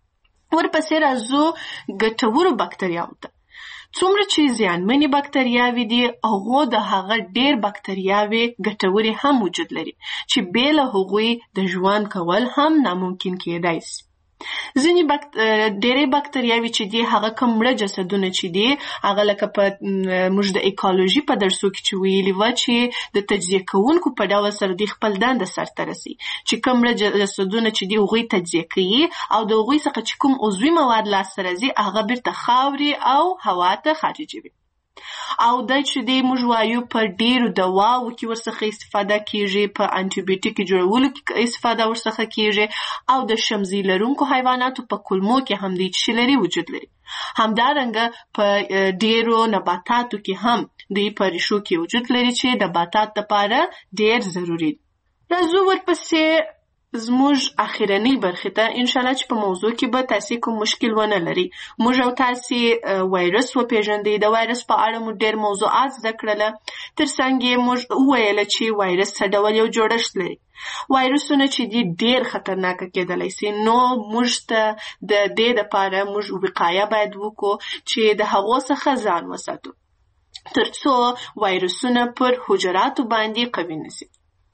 ورپسې راځو ګټورو بکتریاو ته. څومره چې زیانمنې بکتریاوې دي هغو د هغه ډېر بکتریاوې ګټورې هم وجود لري چې بې له هغوی د ژوند کول هم ناممکن کېدای سي. ځینې بکت... ډېرې بکتریاوې چې دي هغه کوم مړه جسدونه چې دي هغه لکه په موږ د ایکالوژي په درسو کې چې ویلي وه چې د تجزیه کوونکو په ډول سره دوی خپل دنده سرته رسوي، چې کوم مړه جسدونه چې دي هغوی تجزیه کوي او د هغوی څخه چې کوم عضوي مواد لاسته راځي هغه بیرته خاورې او هوا ته خارجوي. او دا چې دی موږ وایو په ډیرو دواو کې ورڅخه استفاده کیږي، په انټي بیوټیک جوړولو کې استفاده ورڅخه کیږي، او د شمزي لرونکو حیواناتو په کولمو کې هم دی چې لري وجود لري. همدارنګه په ډیرو نباتاتو کې هم دی په ریښو کې وجود لري چې د نباتات لپاره ډیر ضروري دي. راځو ورپسې زموږ اخیرنۍ برخې ته ان شاء الله چې په موضوع کې به تاسې کوم مشکل ونه لري. موږ او تاسې وایرس وپېژندئ، د وایرس په اړه مو ډېر موضوعات زده کړله، تر څنګ یې موږ وویله چې وایرس څه ډول یو جوړښت لري. وایرسونه چې دي ډېر خطرناکه کېدلی سي، نو موږ ته د دې دپاره موږ وقایه باید وکړو چې د هغو څخه ځان وساتو تر څو وایرسونه پر حجراتو باندې قوي نسي.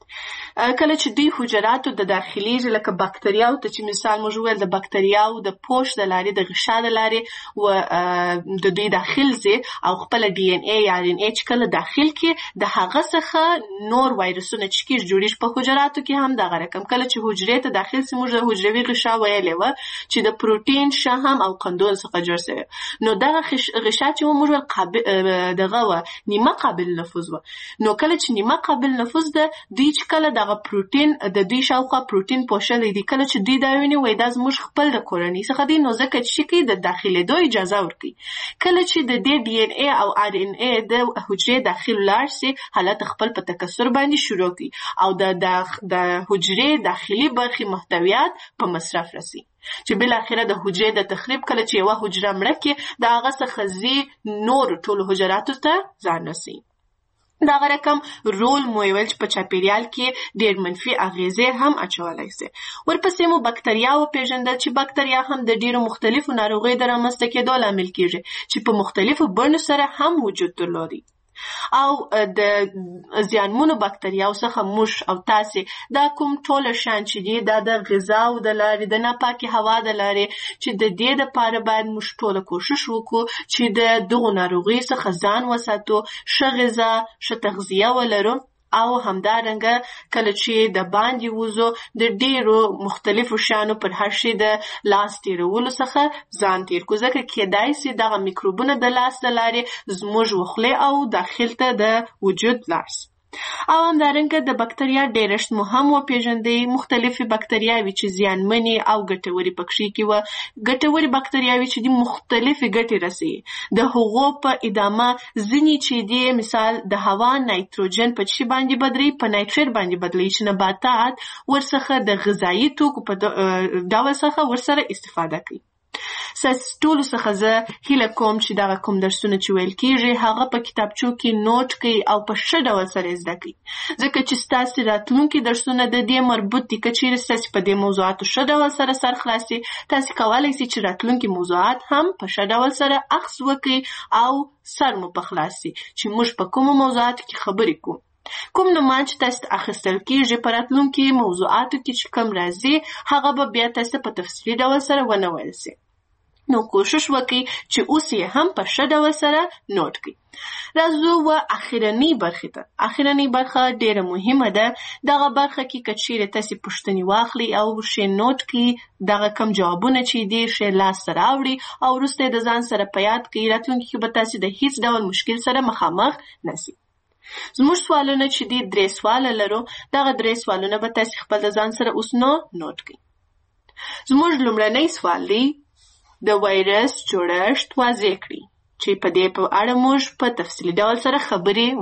کله چې دوی حجراتو د داخليږي لکه بکتریاو ته چې مثال موږ ویل د بکتریاو د پوښ د لارې د غشا د لارې و د دوی داخل ځي او خپل ډي ان اي یا ار ان اي چې کله داخل کې د هغه څخه نور وایرسونه چې کېږي جوړیږي په حجراتو کې هم دغه رقم. کله چې حجرې ته داخل سي موږ د حجروي غشا ویلې وه چې د پروتین شحم او قندون څخه جوړ شوی، نو دغه غشا چې موږ قابل دغه وه نیمه قابل نفوذ وه، نو کله چې نیمه قابل نفوذ ده دوی چې کله دغه پروتین د دوی شاوخوا پروتین پوښلی دي، کله چې دوی دا ویني وایي دا زموږ خپل د کورنۍ څخه دی، نو ځکه چې کوي د داخلېدو اجازه ورکوي. کله چې د دې ډي ان اي او ار ان اي د حجرې داخل لاړ سي حالت خپل په تکثر باندې شروع کوي او د د حجرې داخلي برخې محتویات په مصرف رسي چې بالاخره د حجرې د تخریب کله چې یوه حجره مړه کړي د هغه څخه ځي نور ټولو حجراتو ته ځان رسوي. دغه رقم رول مو ویل چې په چاپیریال کې ډېر منفي اغیزې هم اچولی سي. ورپسې مو بکتریا وپېژندل چې بکتریا هم د ډېرو مختلفو ناروغیو د رامنځته کېدو لامل کېږي چې په مختلفو بڼو سره هم وجود درلودي. او د زیانمنو بکتریاو څخه موږ او تاسې دا کوم ټوله شیان چې دي دا د غذاو د لارې د ناپاکې هوا د لارې چې د دې دپاره باید موږ ټوله کوشش وکړو چې د دغو ناروغیو څخه ځان وساتو، ښه غذا، ښه تغذیه ولرو او همدارنګه کله چې د باندې وځو د ډیرو مختلفو شیانو پر هر شي د لاس تیرولو څخه ځان تیر کو، ځکه کېدای سي دغه میکروبونه د لاس د لارې زموږ وخلې او داخل ته د وجود لاړ سي. او همدارنګه د بکتریا ډیرښت مو هم وپېژندئ. مختلفې بکتریاوې چې زیانمنې او ګټورې پکښې کې وه. ګټورې بکتریاوې چې دي مختلفې ګټې رسوي. د هغو په ادامه ځینې چې دي مثال د هوا نایتروجن په څه باندې بدلوي، په نایتریټ باندې بدلوي چې نباتات ورڅخه د غذایي توکو په ډول څخه ورسره استفاده کوي. ستاسو ټولو څخه زه هیله کوم چې دغه کوم درسونه چې ویل کېږي هغه په کتابچو کې نوٹ کړئ او په ښه ډول سره زده کړئ، ځکه چې ستاسو راتلونکي درسونه د دې مربوط دي. که چیرې ستاسو په دې موضوعاتو ښه ډول سره سر خلاص شي، تاسو کولی شئ چې راتلونکي موضوعات هم په ښه ډول سره اخذ وکړئ او سر مو په خلاص شي چې موږ په کومو موضوعاتو کې خبرې کوو. کوم نومان چې تاسو اخیستل کېږي په راتلونکي موضوعاتو کې چې کوم راځي هغه به بیا تاسو په تفصیلي ډول سره ونه ویل شي. نو کوشش وکړئ چې اوس یې هم په ښه ډول سره نوٹ کړئ. راځو و اخرنۍ برخې ته. اخرنۍ برخه ډیره مهمه ده. دغه برخه کې که چیرې تاسې پوښتنې واخلئ او ښې نوٹ کړئ، دغه کم جوابونه چې دي ښې لاس ته راوړئ او وروسته یې د ځان سره په یاد کړئ، راتلونکي کې به تاسې د هیڅ ډول مشکل سره مخامخ نه شئ. زموږ سوالونه چې دي درې سواله لرو. دغه درې سوالونه به تاسې خپل د ځان سره اوس نو نوٹ کړئ. زموږ لومړنی سوال دی د وایرس جوړښت واضح کړي چې په دې په اړه موږ په تفصیلي ډول سره خبرې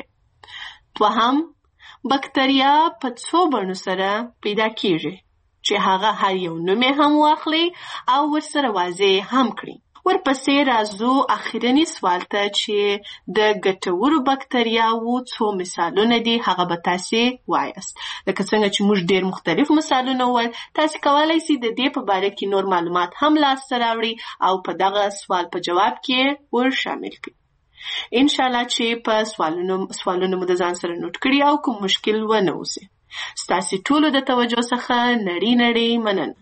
وکړلې. دوهم، بکتریا په څو بڼو سره پیدا کیږي چې هغه هر یو نوم یې هم واخلي او ورسره واضح هم کړي. ورپسې راځو اخرني سوال ته چې د ګټورو بکتریاوو څو مثالونه دي هغه به تاسې وایاست. لکه څنګه چې موږ ډېر مختلف مثالونه وویل، تاسې کولی شئ د دې په باره کې نور معلومات هم لاسته راوړئ او په دغه سوال په جواب کې ور شامل کړئ. انشاءالله چې په سوالونو سوالونه مو د ځان سره نوٹ کړي او کوم مشکل ونه اوسي. ستاسې ټولو د توجه څخه نړۍ نړۍ مننه.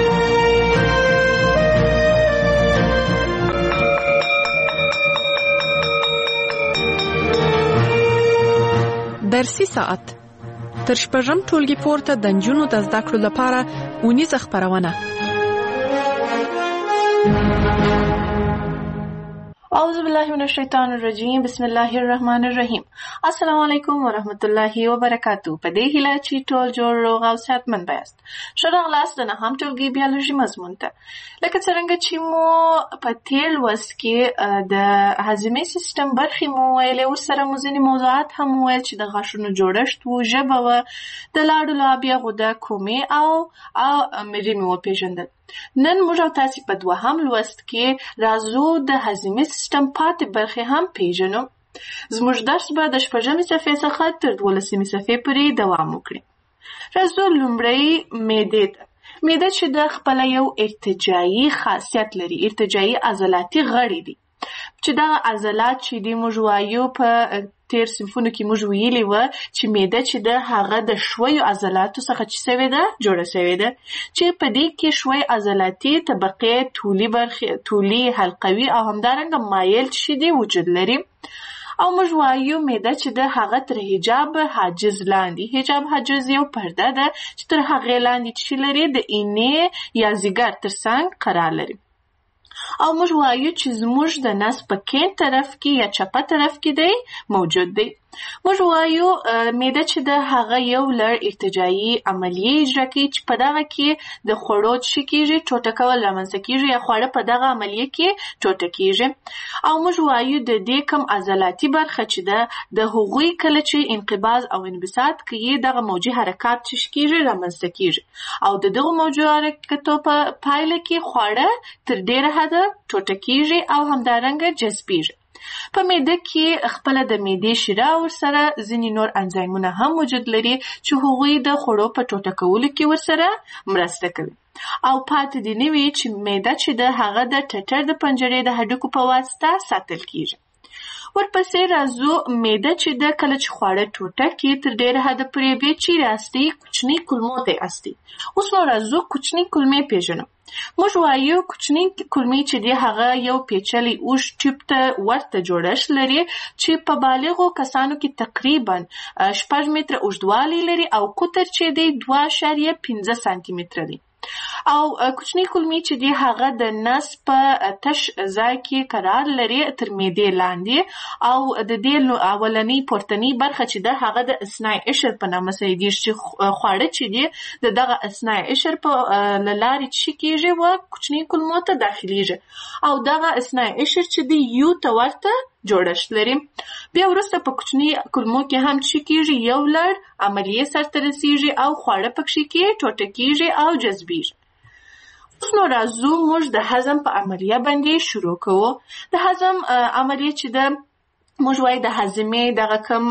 درسي ساعت تر شپږم ټولګي پورته د نجونو د زده کړو لپاره اونیزه خپرونه. اعوذ بالله من الشیطان الرجیم. بسم الله الرحمن الرحیم. السلام علیکم ورحمت الله وبرکاتو. په دې هیله چې ټول جوړ روغ او صحتمند یاست. ښه راغلاست د نهم ټولګي بیولوژي مضمون ته. لکه څرنګه چې مو په تیر لوست کې د هاضمې سیستم برخې مو ویلې، ورسره مو ځینې موضوعات هم وویل چې د غاښونو جوړښت و، ژبه وه، د لاړو لابیا غده، کومې او او مري مې وپېژندل. نن موږ او تاسې په دوهم لوست کې راځو د هاضمې سیستم پاتې برخې هم پیژنو. زموږ درس به د شپږمې صفحې څخه تر دولسمې صفحې پورې دوام وکړي. راځو لومړی معدې ته. معده چې د خپله یو ارتجاعي خاصیت لري، ارتجاعي عضلاتي غړي دي چې دغه عضلات چې دي موږ وایو په تیر صنفونو کې موږ ویلي وه چې معده چې ده هغه د ښویو عضلاتو څخه چې سوې ده جوړه سوې ده، چې په دې کې ښوی عضلاتي طبقې، طولي برخې، طولي، حلقوي او همدارنګه مایل چې دي وجود لري. او موږ وایو معده چې ده هغه تر حجاب حاجز لاندې، حجاب حاجز یو پرده ده چې تر هغې لاندې چې لري د اینې یا ځیګر تر څنګ قرار لري. او موږ وایو چې زموږ د نس په کیڼ طرف کې یا چپه طرف کې دی موجود دی. موږ وایو معده چې د هغه یو لړ ارتجاعي عملیې اجرا کوي چې په دغه کې د خوړو څه کېږي، ټوټه کول رامنځته کېږي یا خواړه په دغه عملیې کې ټوټه کېږي. او موږ وایو د دې کم عضلاتي برخه چې ده د هغوی کله چې انقباض او انبساط کوي دغه موجي حرکات څه کېږي رامنځته کېږي او د دغو موجي حرکتو په پایله کې خواړه تر ډېره حده ټوټه کېږي او همدارنګه جذبېږي. په معده کې خپله د معدې شیره ورسره ځینې نور انزایمونه هم وجود لري چې هغوی د خوړو په ټوټه کولو کې ورسره مرسته کوي. او پاتې دې نه وي چې معده چې د هغه د ټټر د پنجرې د هډوکو په واسطه ساتل کېږي. ورپسې راځو معده چې د کله چې خواړه ټوټه کې تر ډېره حده پورې بیا چیرې استي کوچني کولمو ته استي. اوس نو راځو کوچني کولمې پیژنو. موږ وایو کوچني کولمې چې دی هغه یو پیچلي اوږد ټیوب ته ورته جوړښت لري چې په بالغو کسانو کې تقریبا شپږ متره اوږدوالی لري او قطر چې دی دوه اعشاریه پنځه سانتي متره دی. او کوچني کولمې چې دی هغه د نس په تش ځای کې قرار لري تر معدې لاندې او د دې اولنی پورتنی برخه چې ده هغه د اثناء عشر په نامه سره دی چې خواړه چې دی د دغه اثناء عشر په لارې چې کېږي و کوچني کولمو ته داخليږي او دغه اثناء عشر چې دی یو ته ورته جوړښت لري. بیا وروسته په کوچني کولمو کې هم چې کېږي یو لړ عملیې سرته رسیږي او خواړه پکې کې ټوټه کېږي او جذبېږي. اوس نو راځو موږ د هضم په عملیه باندې شروع کوو. د هضم عملیه چې ده موږ وایي د هضمې دغه کم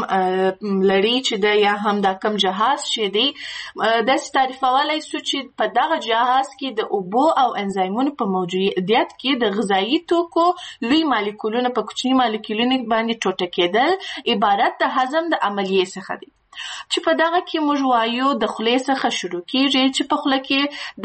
لړۍ چې ده یا هم دا کم جهاز چې دی داسې تعریفولی سو چې په دغه جهاز کې د اوبو او انزایمونو په موجودیت کې د غذایي توکو لوی مالیکولونه په کوچني مالیکولونو باندې ټوټه کېدل عبارت د هضم د عملیې څخه دی. چې په دغه کې موږ وایو د خولې څخه شروع کېږي چې په خوله کې د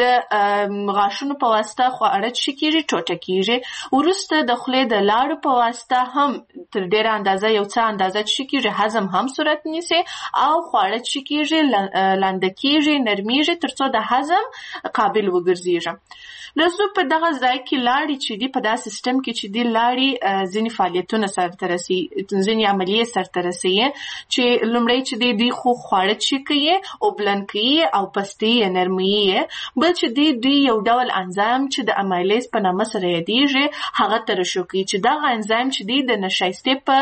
غاښونو په واسطه خواړه چې کېږي ټوټه کېږي. وروسته د خولې د لاړو په واسطه هم تر ډېره اندازه یو څه اندازه چې کېږي هضم هم صورت نیسي او خواړه چې کېږي لانده کېږي نرمیږي تر څو د هضم قابل وګرځېږي. لزو په دغه ځای کې لاړې چې دي په دا سیستم کې چې دي لاړې ځینې فعالیتونه سرته رسي ځینې عملیې سرته رسي چې لومړی چې دی دوی خو خواړه چې کوي اوبلن کوي او پستې یې نرموي بل چې دی دوی یو ډول انزایم چې د امایلیز په نامه سره یادېږي هغه ترشح کوي چې دغه انزایم چې دی د نشایستې په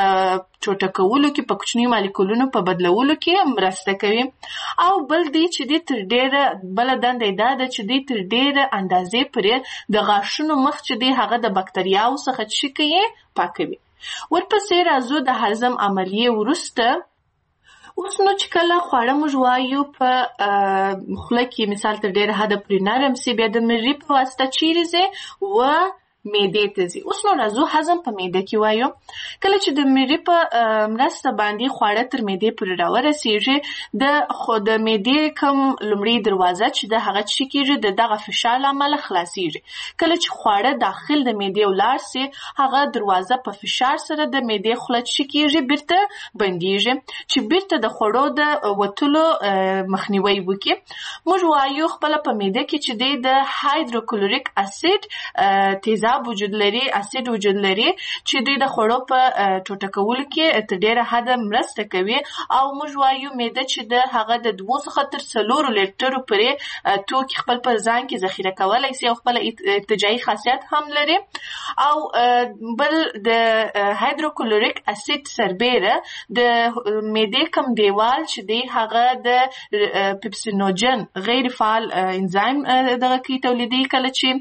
ټوټه کولو کې په کوچني مالیکولونو په بدلولو کې مرسته کوي او بل دی چې دی تر ډېره بله دنده یې دا ده چې دی تر ډېره اندازې پورې د غاښونو مخ چې دی هغه د بکتریاوو څخه چې کوي پاکوي. ورپسې راځو د هضم عملیې وروسته. اوس نو چې کله خواړه موږ وایو په خوله کې مثال تر ډېره حده پورې نرم سي بیا د مرۍ په واسطه چیرې ځي و معدې ته ځي. اوس نو راځو هضم په معده کې وایو. کله چې د مرۍ په مرسته باندې خواړه تر معدې پورې راورسېږي د خو د معدې کوم لومړۍ دروازه چې د هغه چې کېږي د دغه فشار له امله خلاصېږي. کله چې خواړه داخل د معدې ولاړ سي هغه دروازه په فشار سره د معدې خوله چې کېږي بیرته بندېږي چې بیرته د خوړو د وتلو مخنیوی وکړي. موږ وایو خپله په معده کې چې دی د هایدروکلوریک اسید تیزاب وجود لري اسید وجود لري چې دوی د خوړو په ټوټه کولو کې تر ډېره حده مرسته کوي او موږ وایو معده چې د هغه د دوو څخه تر څلورو لیټرو پورې توکي خپل په ځان کې ذخیره کولی سي او خپل ارتجاعي خاصیت هم لري. او بل د هایدروکلوریک اسید سربیره د معدې کم دیوال چې دی هغه د پیپسینوجن غیر فعال انزایم دغه کې تولیدي کله چې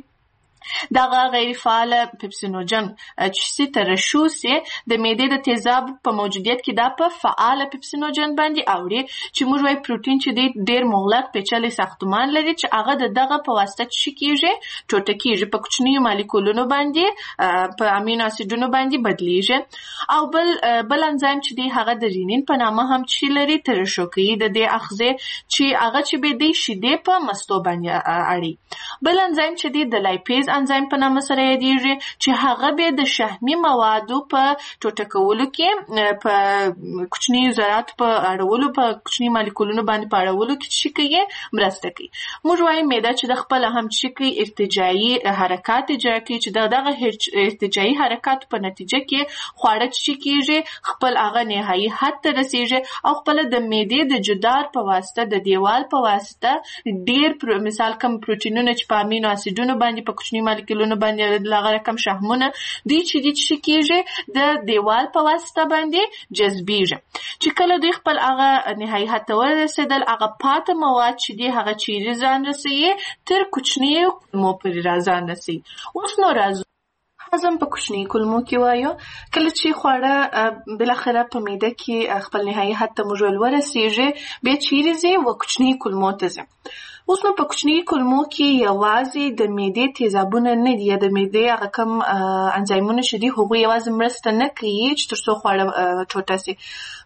دغه غیر فعال پیپسینوجن چې سي ترشح سي د معدې د تیزاب په موجودیت کې دا په فعال پیپسینوجن باندې اوړي چې موږ وايي پروتین چې دی ډېر مغلق پیچلي ساختمان لري چې هغه د دغه په واسطه چې کېږي ټوټه کېږي په کوچنیو مالیکولونو باندې په امینو اسیدونو باندې بدلیږي. او بل بل انزایم چې دی هغه د رینین په نامه هم چې لري ترشح کوي د دې اغذې چې هغه چې به دی شیدې په مستو باندې اړي. بل انزایم چې دی د لایپیز انزایم په نامه سره یادېږي چې هغه به د شحمي موادو په ټوټه کولو کې په کوچني ذرات په اړولو په کوچني مالیکولونو باندې په اړولو کې چې کوي مرسته کوي. موږ وایو معده چې د خپل هم چې کوي ارتجاعي حرکات اجرا کوي چې دغه ارتجاعي حرکات په نتیجه کې خواړه چې کېږي خپل هغه نهایي حد ته رسېږي او خپل د معدې د جدار په واسطه د دیوال په واسطه ډېر مثال کم پروتینونه چې په امینو اسیدونو باندې په کوچني مالیکولونو باندې لغه رقم شحمونه دوی چې دي چې کېږي د دیوال په واسطه باندې جذبېږي چې کله دوی خپل هغه نهایي حد ته ورسېدل هغه پاته مواد چې دي هغه چیرې ځان رسوي تر کوچنیو کولمو پورې را ځان رسوي. اوس نو راځو هضم په کوچني کولمو کې وایو. کله چې خواړه بل اخره په معده کې خپل نهایي حد ته موږ ورسیږي بیا چیرې ځي و کوچني کولمو ته ځي. اوس نو په کوچني کولمو کې یوازې د معدې تیزابونه نه دي، د معدې هغه کوم انزایمونه چې دي هغوی یوازې مرسته نه کوي چې تر څو خواړه ټوټه سي.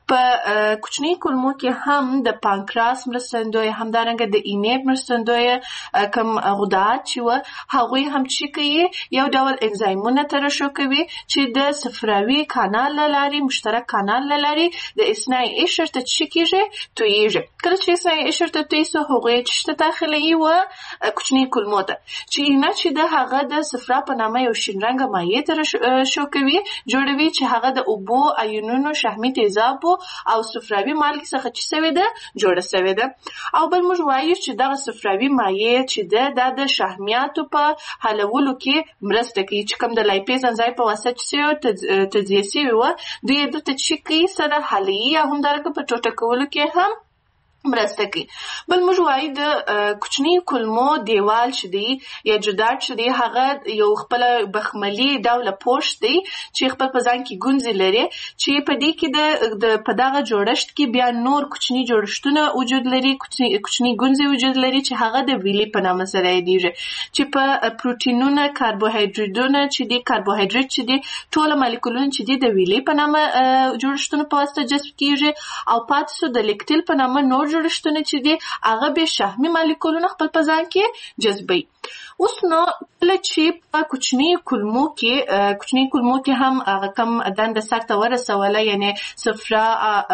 په کوچني کولمو کې هم د پانکراس مرستندوی، همدارنګه د اینې مرستندوی کوم غدات چې و هغوی هم چې کوي یو ډول انزایمونه ترشح کوي چې د صفراوي کانال له لارې، مشترک کانال له لارې د اثناء عشر ته چې کېږي تویېږي. کله چې اثناء عشر ته توی سو هغوی چې داخلي و کوچني کولمو ته چې نه چې د هغه د صفرا په نامه یو شین رنګه مایع ترشح کوي، جوړوي چې هغه د اوبو، ایونونو، شحمي تیزابو او صفراوي مالګې څخه چې سوې ده جوړه سوې ده. او بل موږ وایو چې دغه صفراوي مایع چې ده د شحمیاتو په حلولو کې مرسته کوي، چې کوم د لایپیز انزایم په واسطه چې تجزیه سوي و دوی دلته چې کوي سره حلوي او همدارنګه په ټوټه کولو کې هم مرسته کوي. بل موږ وایو د کوچني کولمو دیوال چې دی یا جدار چې دی هغه یو خپل بخملي ډوله پوښ دی چې خپل په ځان کې ګونځې لري، چې په دې کې د په دغه جوړښت کې بیا نور کوچني جوړښتونه وجود لري، کوچني کوچني ګونځې وجود لري چې هغه د ویلي په نامه سره یادیږي، چې په پروتینونه، کاربوهایډریټونه چې دي، کاربوهایډریټ چې دي، ټول مالیکولونه چې دي د ویلي په نامه جوړښتونو په واسطه جذب کیږي. او پاتې سو د لیکټیل په نامه نور جوړښتونه چې دي هغه به شحمي مالیکولونه خپل په ځان کې جذبوي. اوس نو کله چې په کوچني کولمو کې کوچني کولمو کې هم هغه کم دنده سرته ورسوله، یعنی صفرا،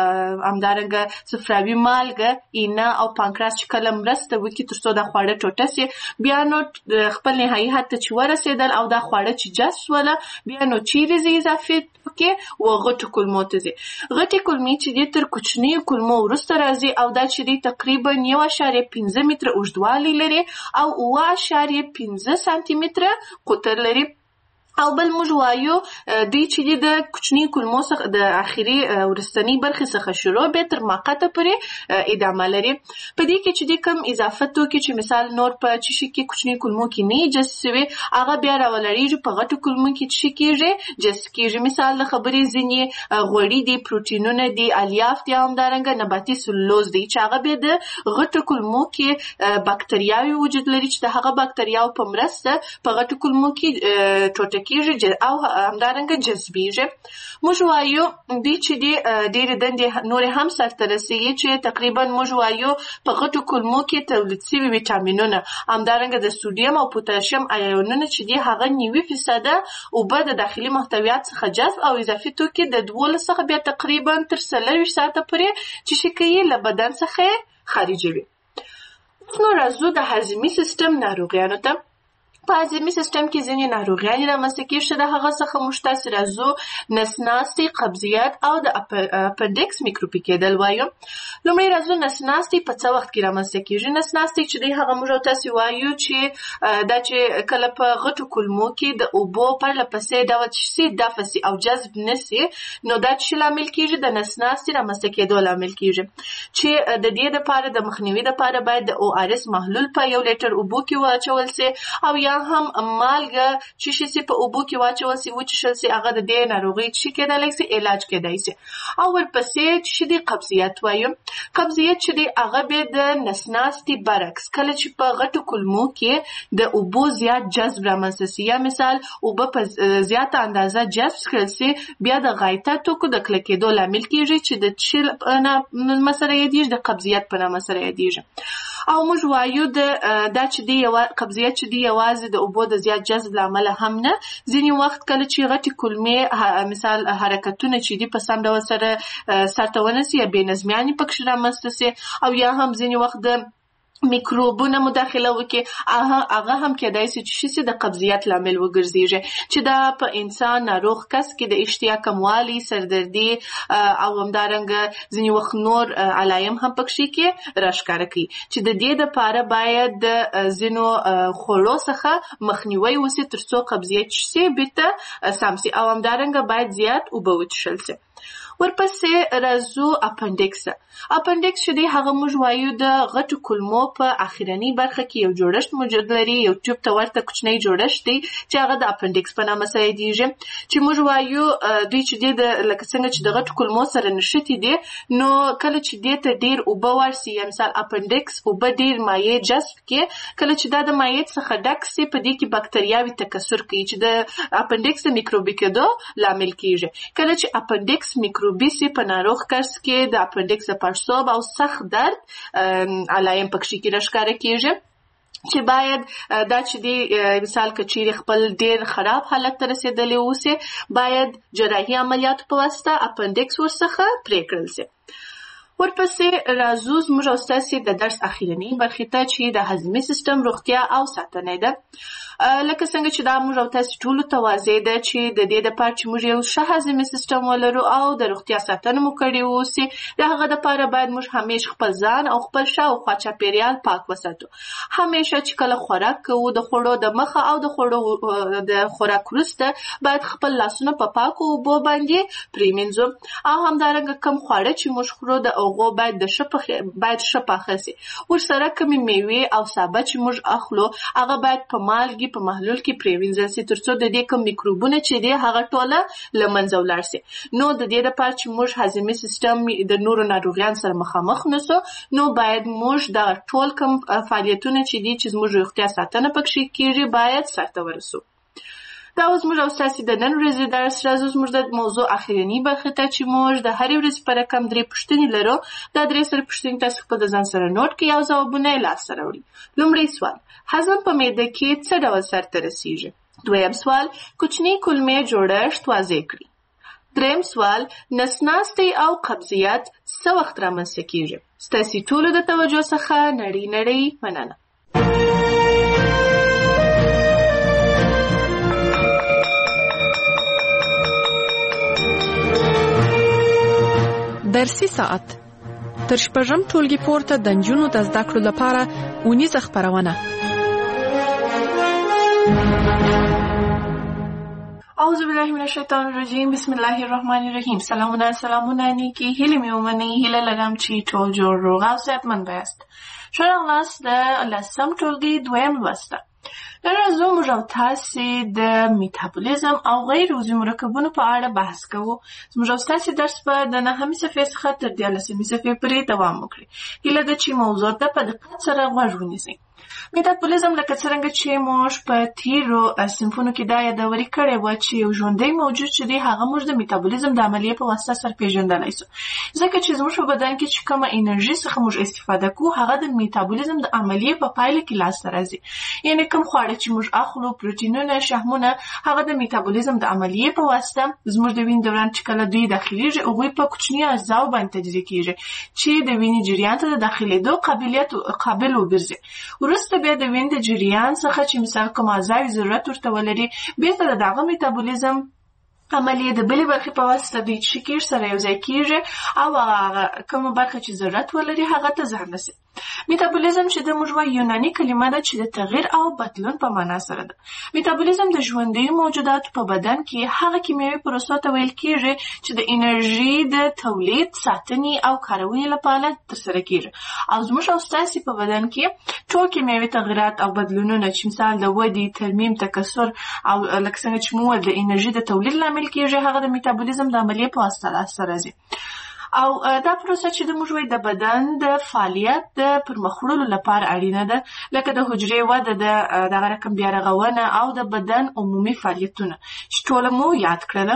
همدارنګه صفراوي مالګه، اینه او پانکراس چې کله مرسته وکړي تر څو دا خواړه ټوټه سي، بیا نو خپل نهایي حد ته چې ورسېدل او دا خواړه چې جذب سوله بیا نو چیرې ځي اضافي کې و غټو کولمو ته ځي. غټې کولمې چې دي تر کوچني کولمو وروسته راځي او دا چې دی تقریبا یو اعشاریه پنځه متره اوږدوالی لري او اوه اعشاریه پنځه سانتي متره قطر لري. او بل موږ وایو دوی چې د کوچني کولمو څخه د اخري ورستنی برخې څخه شروع به تر ماقته پورې ادامه لري. په دې کې چې د کم اضافه توکي چې مثال نور په چشي کې کوچني کولمو کې نه جذب شوي هغه بیا راولړیږي په غټو کولمو کې چې کېږي جذب کېږي. مثال د خبرې ځینې غوړي دي، پروتینونه دي، الیاف دي، همدارنګه نباتي سلوز دي چې هغه به د غټو کولمو کې باکتریاوي وجود لري چې د هغه باکتریاوو په مرسته په غټو کولمو کې ټوټه کیږي او همدارنګه جذبیږي. موږ وایو دوی چې دی ډېرې دندې نورې هم سرته رسیږي چې تقریبا موږ وایو په غټو کولمو کې تولید شوي ویټامینونه، همدارنګه د سودیم او پوتاشیم ایونونه چې دی هغه نوي فیصده اوبه د داخلي محتویات څخه جذب او اضافي توکي د دولس څخه بیا تقریبا تر څلوېښت ساعته پورې چې شي کوي له بدن څخه خارجوي. نو راځو د هضمي سیستم ناروغیانو ته. په هضمي سیستم کې ځینې ناروغیانې رامنځته کېږي چې د هغه څخه موږ تاسې راځو نسناستي، قبضیت او د اپنډکس میکروبي کېدل وایو. لومړی راځو نسناستي په څه وخت کې رامنځته کېږي. نسناستي چې دی هغه موږ تاسې وایو چې دا چې کله په غټو کولمو کې د اوبو پرله پسې ډول شي دفع سي او جذب نه سي، نو دا چې لامل کېږي د نسناستي رامنځته کېدو لامل کېږي. چې د دې لپاره د مخنیوي لپاره باید د او ار اس محلول په یو لیټر اوبو کې واچول سي او یا هم مالګه چې شي سي په اوبو کې واچول سي وچشل سي، هغه د دې ناروغي چې کېدای سي علاج کېدای سي. او ورپسې چې دی قبضیت وایو. قبضیت چې دی هغه به د نسناستي برعکس کله چې په غټو کولمو کې د اوبو زیات جذب رامنځته سي، یا مثال اوبه په زیاته اندازه جذب کړل سي بیا د غایطه توکو د کلکېدو لامل کېږي چې د چیل په نامه سره یادیږي، د قبضیت په نامه سره یادیږي. او موږ وایو د دا چې دی قبضیت چې دی یوازې د اوبو د زیات جذب لامل هم نه، ځینې وخت کله چې غټې کولمې مثال حرکتونه چې دي په سم ډول سره سرته ونسي یا بې نظمیانې پکښې رامنځته سي، او یا هم ځینې وخت د میکروبونه مداخله وکړي هغه هم کېدای سي چې شي د قبضیت لامل وګرځيږي، چې دا په انسان ناروغ کس کې د اشتها کموالی، سردردي او همدارنګه ځینې وخت نور علایم هم پکښې کې راښکاره کوي، چې د دې لپاره باید د ځینو خوړو څخه مخنیوي وسي تر څو قبضیت شي بیرته سم سي، او همدارنګه باید زیات اوبه وڅښل سي. ورپسې راځو اپنډکس. اپنډکس چې دی هغه موږ وایو د غټو کولمو په اخرنی برخه کې یو جوړښت موجود لري، یو ټیوب ته ورته کوچنی جوړښت دی چې هغه د اپنډکس په نامه سره یادیږي، چې موږ وایو دوی چې دی د لکه څنګه چې د غټو کولمو سره نښتي دي، نو کله چې دی ته ډیر اوبه ورسي، یا مثال اپنډکس اوبه ډیر مایع جذب کړي، کله چې دا د مایع څخه ډک سي په دې کې باکتریاوي تکثر کوي چې د اپنډکس میکروبي کېدو لامل کیږي. کله چې اپنډکس میکروبي سي په ناروغ کس کې د اپنډکس پړسوب او سخت درد علایم پکې کې راښکاره کیږي، چې باید دا چې دی مثال کچیر خپل ډیر خراب حالت ته رسیدلی اوسي، باید جراحي عملیات په واسطه اپنډکس ورڅخه پرې کړل سي. ورپسې راځو زموږ او ستاسې د درس اخیرنۍ برخې ته چې د هضمي سیستم روغتیا او ساتنه ده. لکه څنګه چې دا موږ او تاسې ټولو ته واضح ده چې د دې دپاره چې موږ یو ښه هضمي سیستم ولرو او د روغتیا ساتنه مو کړې اوسي، د هغه دپاره باید موږ همیشه خپل ځان او خپل شاوخوا چاپیریال پاک وساتو. همیشه چې کله خوراک کوو د خوړو د مخه او د خوړو د خوراک وروسته باید خپل لاسونه په پاکو اوبو باندې پرېمینځو، او همدارنګه کم خواړه چې موږ خورو د هغو باید د ښه باید ښه پاخه سي. ورسره کومې میوې او سابه چې موږ اخلو هغه باید په مالګې په محلول کې پرېوینځل سي، ترڅو د دې کوم میکروبونه چې دی هغه ټوله له منځه ولاړ سي. نو د دې لپاره چې موږ هضمي سیستم د نورو ناروغیانو سره مخامخ نسو، نو باید موږ دا ټول کوم فعالیتونه چې دي چې زموږ روغتیا ساتنه پکې کیږي باید سرته ورسو. دا اوس موږ او ستاسې د نن ورځې درس راځو زموږ د موضوع اخرنۍ برخې ته چې موږ د هرې ورځې په رقم درې پوښتنې لرو. دا درې سره پوښتنې تاسو خپل د ځان سره نوټ کړئ او ځوابونه یې لاسته راوړئ. لومړی سوال: هضم په معده کې څه ډول سرته رسیږي؟ دویم سوال: کوچنۍ کولمې جوړښت واضح کړئ. دریم سوال: نسناستي او قبضیت څه وخت رامنځته کیږي؟ ستاسې ټولو د توجه څخه نړۍ نړۍ مننه. درسي ساعت تر شپږم ټولګي پورته د نجونو د زده کړو لپاره اونیزه خپرونه. اعوذ بالله من الشیطان الرجیم، بسم الله الرحمن الرحیم. سلامونه سلامونه نیکی هیله مې ومنئ، هیله لرم چې ټول جوړ روغ او صحتمند یاست. ښه راغلاست د لسم ټولګي دویم لوست ته. نن راځو موږ او تاسې د میتابولیزم او غیر عضوي مرکبونو په اړه بحث کوو. زموږ او ستاسې درس به د نهمې صفحې څخه تر دیارلسمې صفحې پورې دوام وکړي. هیله ده چې موضوع ته په دقت سره غوږ ونیسئ. میتابولیزم لکه څرنګه چې موږ په تیرو صنفونو کې دا یادوري کړې وه چې یو ژوندی موجود چې دی هغه موږ د میتابولیزم د عملیې په واسطه سره پیژندلی سو، ځکه چې زموږ په بدن کې چې کومه انرژي څخه موږ استفاده کوو هغه د میتابولیزم د عملیې په پایله کې لاسته راځي. یعنې کوم خواړه چې موږ اخلو، پروټینونه، شحمونه، هغه د میتابولیزم د عملیې په واسطه زموږ د وینې دوران چې کله دوی داخلیږي هغوی په کوچني اجزاو باندې تجزیه کیږي چې د وینې جریان ته د داخلېدو قابلیت قابل وګرځي. وروسته بیا د وینې د جریان څخه چې مثال کوم اعضاوي ضرورت ورته ولري، بیرته د دغه میتابولیزم عملیې د بلې برخې په واسطه د شکر سره یو ځای کیږي او هغه کومه برخه چې ضرورت ولري هغه ته ځان رسي. میتابولیزم چې د موږ وایو یوناني کلمه ده چې د تغییر او بدلون په معنا سره ده. میتابولیزم د ژوندیو موجوداتو په بدن کې هغه کیمیاوي پروسو ته ویل کیږي چې د انرژي د تولید، ساتنې او کارونې لپاره ترسره کیږي. او زموږ او ستاسې په بدن کې ټول کیمیاوي تغییرات او بدلونونه چې مثال د ودې، ترمیم، تکثر او لکه څنګه چې موږ د انرژي د تولید لامل کیږي هغه د میتابولیزم د عملیې په واسطه لاسته راځي. او دا پروسه چې د موږ وایو د بدن د فعالیت د پرمخ وړلو لپاره اړینه ده، لکه د حجرې وده، د دغه رقم بیا رغونه او د بدن عمومي فعالیتونه چې ټوله مو یاد کړله.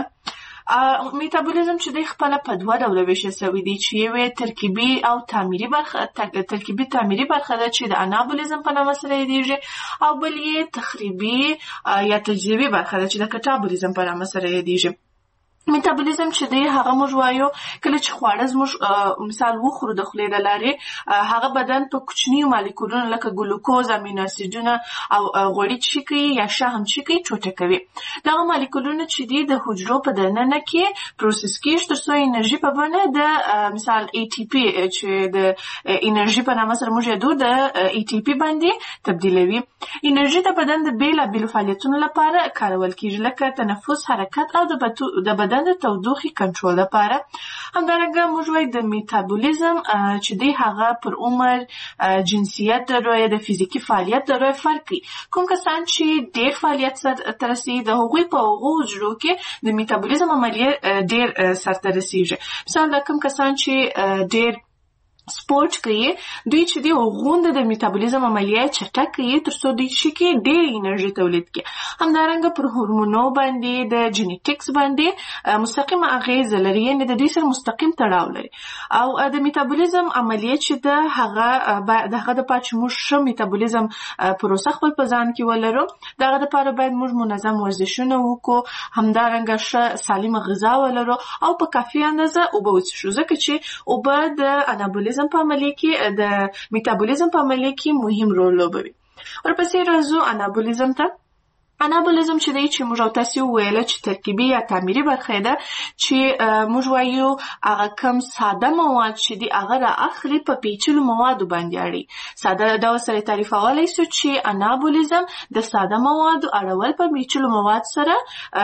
میتابولیزم چې دی خپله په دوه ډوله ویشل سوی دی، چې یوې ترکیبي او تعمیري برخه ترکیبي تعمیري برخه ده چې د انابولیزم په نامه سره یادیږي، او بل یې تخریبي یا تجزیوي برخه ده چې د کټابولیزم په نامه سره یادیږي. میتابولیزم چې دی هغه موږ وایو کله چې خواړه زموږ مثال وخورو د خولې له لارې هغه بدن په کوچنیو مالیکولونو لکه ګلوکوز، امینو اسیدونه او غوړي چې کوي یا شحم چې کوي ټوټه کوي. دغه مالیکولونه چې دي د حجرو په دننه کې پروسس کیږي ترڅو انرژي په بڼه د مثال ای ټي پي چې د انرژي په نامه سره موږ یادو د ای ټي پي باندې تبدیلوي. انرژي د بدن د بیلابیلو فعالیتونو لپاره کارول کیږي لکه تنفس، حرکت او د بدن بدن د تودوخې کنټرول لپاره. همدارنګه موږ وایو د میټابولیزم چې دی هغه پر عمر، جنسیت د روی، د فزیکي فعالیت د روی فرق کوي. کوم کسان چې ډیر فعالیت سرته رسي د هغوی په هغو حجرو کې د میټابولیزم عملیه ډیر سرته رسیږي. مثال د کوم کسان چې ډیر سپورت کوي دوی چې دی غوند د میټابولیزم عملیه چټک کوي تر څو دوی شي کې ډېر انرژي تولید کړي. همدارنګه پر هورمونو باندې د جینیټکس باندې مستقیم اغیز لري، یعنې د دې سره مستقیم تړاو لري. او د میټابولیزم عملیه چې د هغه د هغه د پات موږ ښه میټابولیزم پروسه خپل په ځان کې ولرو، دغه لپاره باید موږ منظم ورزشونه وکړو، همدارنګه ښه سالمه غذا ولرو او په کافي اندازه اوبه وڅښو، ځکه چې اوبه د انابولیزم په عملیه کې د میټابولیزم په عملیه کې مهم رول لوبوي. ورپسې راځو انابولیزم ته. انابولیزم چې دی چې موږ او تاسو ویل چې ترکیبي یا تعمیري برخه ده چې موږ وایو هغه کم ساده مواد چې دی هغه را اخلي په پیچلو موادو باندې اړي. ساده ډول سره تعریفولای شو چې انابولیزم د ساده موادو اړول په پیچلو مواد سره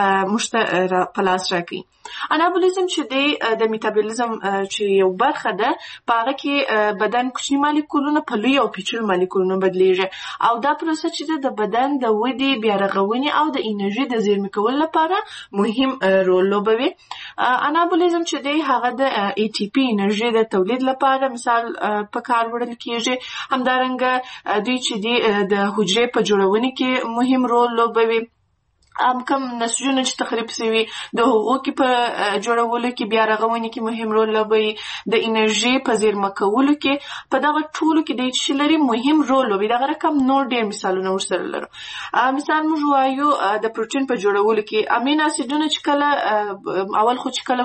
مشته پلاس راکړي. انابولیزم چې دی د میټابولیزم چې یو برخه ده په هغه کې بدن کوچني مالیکولونه په لوی او پیچلو مالیکولونو بدلیږي او دا پروسه چې د بدن د ودې بیا رغونې او د انرژي د زیرمه کولو لپاره مهم رول لوبوي. انابولیزم چې دی هغه د ای ټي پی انرژي د تولید لپاره مثال په کار وړل کیږي. همدارنګه دوی چې دی د حجرې په جوړونې کې مهم رول لوبوي. ام کم نسجونه چې تخریب شوي د هغو کې په جوړولو کې بیا رغونې کې مهم رول لوبوي. د انرژي په زیرمه کولو کې په دغه ټولو کې د چې لري مهم رول لوبوي. دغه رقم نور ډېر مثالونه ورسره لرو. مثال موږ وایو د پروټین په جوړولو کې امین اسیدونه چې کله اول خو چې کله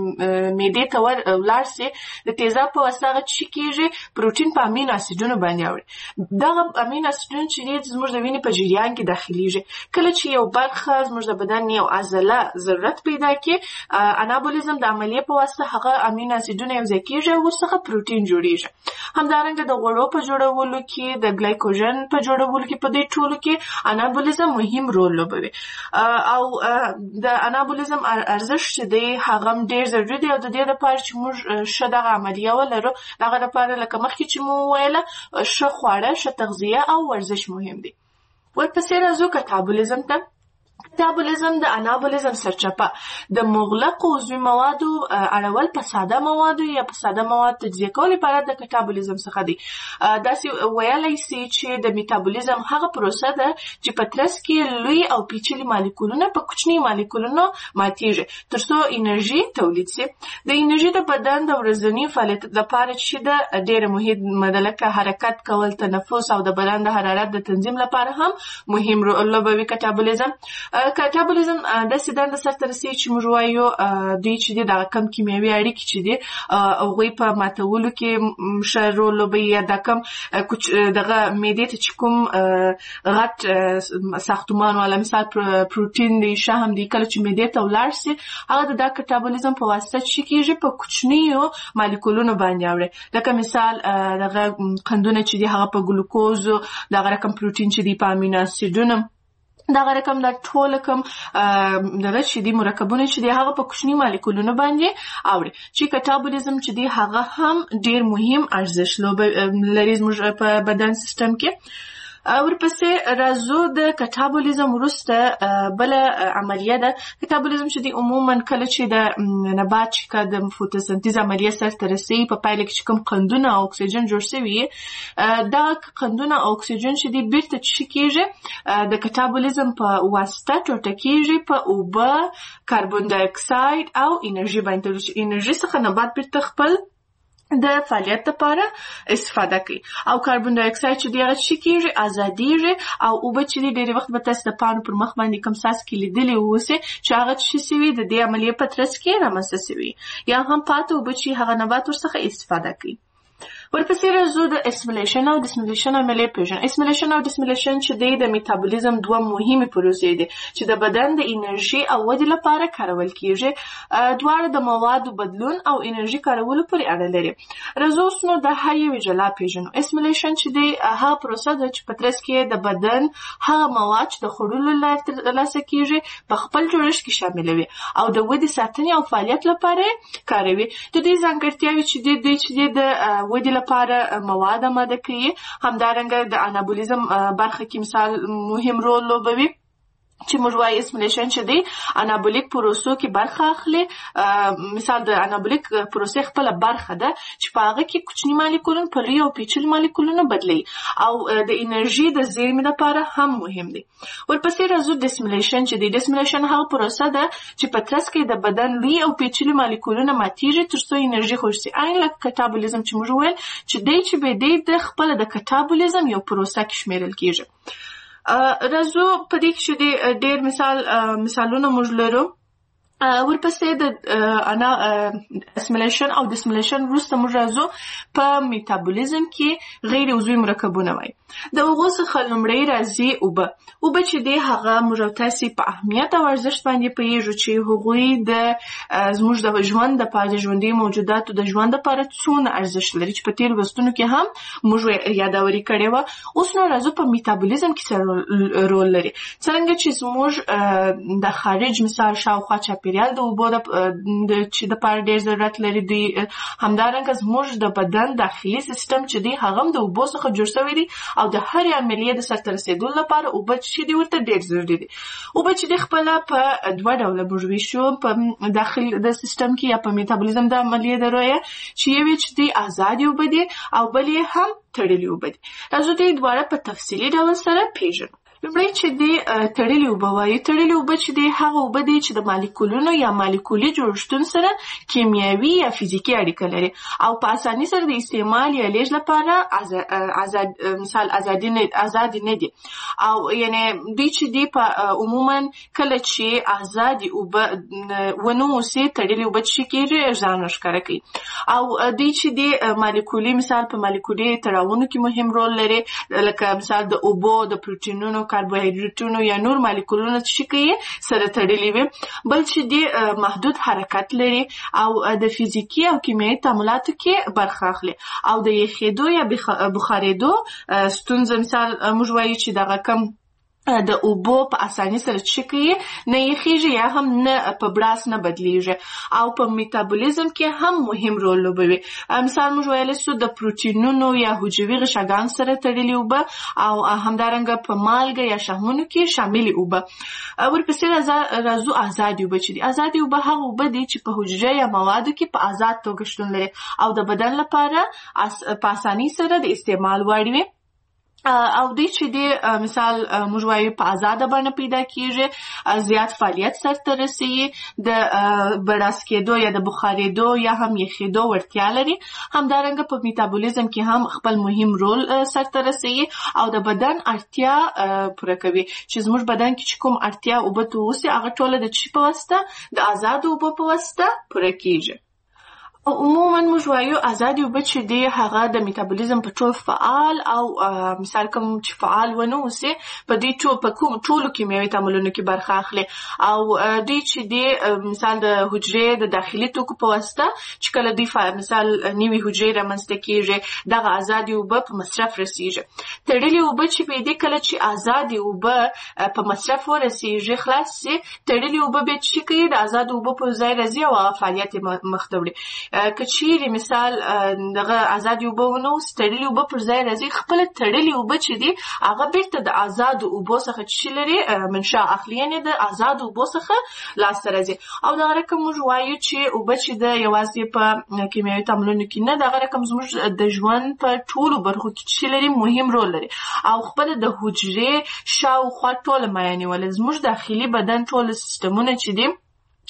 معدې ته ولاړ سي د تیزاب په واسطه هغه چې کېږي پروټین په امین اسیدونو باندې اوړي. دغه امین اسیدونه چې دي زموږ د وینې په جریان کې داخليږي. کله چې یو برخه زموږ د بدن یو عضله ضرورت پیدا کړي انابولیزم د عملیې په واسطه هغه امین اسیدونه یو ځای کېږي او ورڅخه پروټین جوړیږي. همدارنګه د غوړو په جوړولو کې د ګلایکوجن په جوړولو کې په دې ټولو کې انابولیزم مهم رول لوبوي. او د انابولیزم ارزښت چې دی هغه ډېر ضروري دی او د دې لپاره چې موږ ښه دغه عملیه ولرو دغه لپاره لکه مخکې چې مو ویله ښه خواړه، ښه تغذیه او ورزش مهم دی. ورپسې راځو کټابولیزم ته. کټابولیزم د انابولیزم سرچپه د مغلقو عضوي موادو اړول په ساده موادو یا په ساده مواد تجزیه کول عبارت د کټابولیزم څخه دی. داسې ویلای سي چې د میټابولیزم هغه پروسه ده چې په ترڅ کې لوی او پیچلي مالیکولونه په کوچني مالیکولونو ماتیږي تر څو انرژي تولید سي. د انرژي د بدن د ورځني فعالیت لپاره چې د ډېر مهمه ده لکه حرکت کول، تنفس او د بدن د حرارت د تنظیم لپاره هم مهم رول لوبوي کټابولیزم. کټابولیزم داسې دنده سرته رسوي چې موږ وایو دوی چې دي دغه کم کیمیاوي اړیکې چې دي هغوی په ماتولو کې ښه رول لوبوي. یا دا کم دغه معدې ته چې کوم غټ ساختمان والا مثال پروټین دی، شحم دی، کله چې معدې ته ولاړ سي هغه د دا کټابولیزم په واسطه چې کېږي په کوچنیو مالیکولونو باندې اوړي. لکه مثال دغه قندونه چې دي هغه په ګلوکوز، دغه رقم پروټین چې دي په امینو اسیدونو، دغه رقم د ټول کم دغه چې دی مرکبونه چې دی هغه په کوچني مالیکولونو باندې اوړي. چې کټابولیزم چې دی هغه هم ډیر مهم ارزښت لري زموږ په بدن سیستم کې. ورپسې راځو د کټابولیزم وروسته بل عملیه ده. کټابولیزم چې دی عموما کله چې د نبات چې د فوتوسنتیز عملیه سرته رسي په پایله کې چې کوم قندونه او اکسیجن جوړ شوي دا قندونه او اکسیجن چې دی بیرته چې کېږي د کټابولیزم په واسطه ټوټه کېږي په اوبه، کاربن دای اکساید او انرژي باندې. انرژي څخه نبات بیرته خپل د فعالیت لپاره استفاده کوي او کاربن دای اکساید چې دی هغه چې کېږي ازادیږي او اوبه چې دی ډېری وخت به تاسو د پاڼو پر مخ باندې کوم څاڅکي لیدلي اوسئ چې هغه څه شوي د دې عملیې په ترڅ کې رامنځته شوي یا هم پاتې اوبه چې هغه نبات ورڅخه استفاده کوي. ورپسې راځو د اسمیلیشن او ډسمیلیشن عملیې پیژنو. اسمیلیشن او ډسمیلیشن چې دی د میتابولیزم دوه مهمې پروسې دي چې د بدن د انرژي او ودې لپاره کارول کیږي. دواړه د موادو بدلون او انرژي کارولو پورې اړه لري. راځو اوس نو د هر یوې جلا پیژنو. اسمیلیشن چې دی هغه پروسه ده چې په ترڅ کې د بدن هغه مواد چې د خوړلو له لارې ترلاسه کیږي په خپل جوړښت کې شاملوي او د ودې ساتنې او فعالیت لپاره کاروي. د دې ځانګړتیاوې چې دی دی چې دی د ودې لپاره مواد آماده کوي. همدارنګه د انابولیزم برخه کې مثال مهم رول لوبوي چې موږ وایي اسمیلیشن چې دی انابولیک پروسو کې برخه اخلي. مثال د انابولیک پروسې خپل برخه ده چې په هغه کې کوچني مالیکولونه په لوی او پیچلي مالیکولونه بدلوي او د انرژي د زیرمې لپاره هم مهم دي. ورپسې راځو ډسمیلیشن چې دی. ډسمیلیشن هغه پروسه ده چې په ترڅ کې د بدن لوی او پیچلي مالیکولونه ماتیږي ترڅو انرژي خوشي شي. عین لکه کټابولیزم چې موږ ویل چې دی چې به دی د خپل د کټابولیزم یو پروسه کې شمیرل کیږي. راځو په دې کې چې ډېر مثال مثالونه موږ لرو. ورپسې د انا اسمیلیشن او ډسمیلیشن وروسته موږ راځو په میتابولیزم کې غیر عضوي مرکبونه وایي. د هغو څخه لومړی راځي اوبه. اوبه چې دی هغه موږ تاسې په اهمیت او ارزښت باندې پوهېږو چې هغوی د زموږ د ژوند دپاره د ژوندي موجوداتو د ژوند دپاره څومره ارزښت لري چې په تېرو لوستونو کې هم موږ یادوري کړې وه. اوس نو راځو په میتابولیزم کې څه رول لري. څرنګه چې زموږ د خارج مثال شاوخوا چاپېریال د اوبو چې دپاره ډېر ضرورت لري دوی. همدارنګه زموږ د بدن داخلي سیستم چې دی هغه هم د اوبو څخه جوړ شوی دی او د هرې عملیې د سرته رسېدو لپاره اوبه چې دي ورته ډېر ضروري دي. اوبه چې دی خپله په دوه ډوله موږ ویشو په داخل د سیستم کې یا په میتابولیزم د عملیې د رویه چې یوې چې دی ازادې اوبه دي او بل یې هم تړلې اوبه دي. راځو دې دواړه په تفصیلي ډول سره پیژنو. لومړی چې دی تړلې اوبه وایي. تړلې اوبه چې دی هغه اوبه دي چې د مالیکولونو یا مالیکولي جوړښتونو سره کیمیاوي یا فزیکي اړیکه لري او په اساني سره د استعمال یا لیږد لپاره آزاد مثال ازادي نه آزاد نه دي. او یعنی دوی چې دی په عموما کله چې آزادې اوبه ونه اوسي تړلې اوبه چې کېږي ځان ښکاره کوي. او دوی چې دی مالیکولي مثال په مالیکولي تړاوونو کې مهم رول لري لکه مثال د اوبو د پروټینونو کاربوهایډریټونو یا نور مالیکولونه چې کوي سره تړلي وي. بل چې دی محدود حرکت لري او د فزیکي او کیمیاوي تعاملاتو کې برخه اخلي او د یخېدو یا بخارېدو ستونزه مثال موږ وایو چې دغه کم د اوبو په اساني سره چې کوي نه یخېږي یا هم نه په براس نه بدلیږي او په میتابولیزم کې هم مهم رول لوبوي. مثال موږ ویلی سو د پروټینونو یا حجروي غشاګانو سره تړلې اوبه او همدارنګه په مالګه یا شحمونو کې شاملې اوبه. ورپسې راځو ازادې اوبه چې دي. ازادې اوبه هغه اوبه دي چې په حجره یا موادو کې په ازاد توګه شتون لري او د بدن لپاره په اساني سره د استعمال وړ وي. او دوی چې دی مثال موږ وایو په ازاده بڼه پیدا کیږي، زیات فعالیت سرته رسوي، د بړاس کېدو یا د بخارېدو یا هم یخېدو وړتیا لري. همدارنګه په میتابولیزم کې هم خپل مهم رول سرته رسوي او د بدن اړتیا پوره کوي چې زموږ بدن کې چې کوم اړتیا اوبه ته اوسي هغه ټوله د چی په واسطه د ازادو اوبو په واسطه پوره کیږي. عموما موږ وایو ازادې اوبه چې دی هغه د میتابولیزم په ټول فعال او مثال کوم چې فعال ونه اوسي په دې ټول په کوم ټولو کیمیاوي تعاملونو کې برخه اخلي او دوی چې دی مثال د حجرې د داخلي توکو په واسطه چې کله دوی مثال نوي حجرې رامنځته کیږي دغه ازادې اوبه په مصرف رسیږي. تړلې اوبه چې په دې کله چې ازادې اوبه په مصرف ورسیږي خلاص سي تړلې اوبه به چې کوي د ازادو اوبو په ځای راځي او فعالیت مخ ته وړي. کچېرې مثال دغه ازادې اوبه ونه اوس تړلې اوبه پر ځای راځي خپله تړلې اوبه چې دي هغه بیرته د ازادو اوبو څخه چې لري منشا اخلي یعنې د ازادو اوبو څخه لاسته راځي. او دغه رقم موږ وایو چې اوبه چې ده یوازې په کیمیاوي تعاملونو کې نه دغه رقم زموږ د ژوند په ټولو برخو کې چې لري مهم رول لري او خپله د حجرې شاوخوا ټوله مایع نیول زموږ داخلي بدن ټول سیستمونه چې دي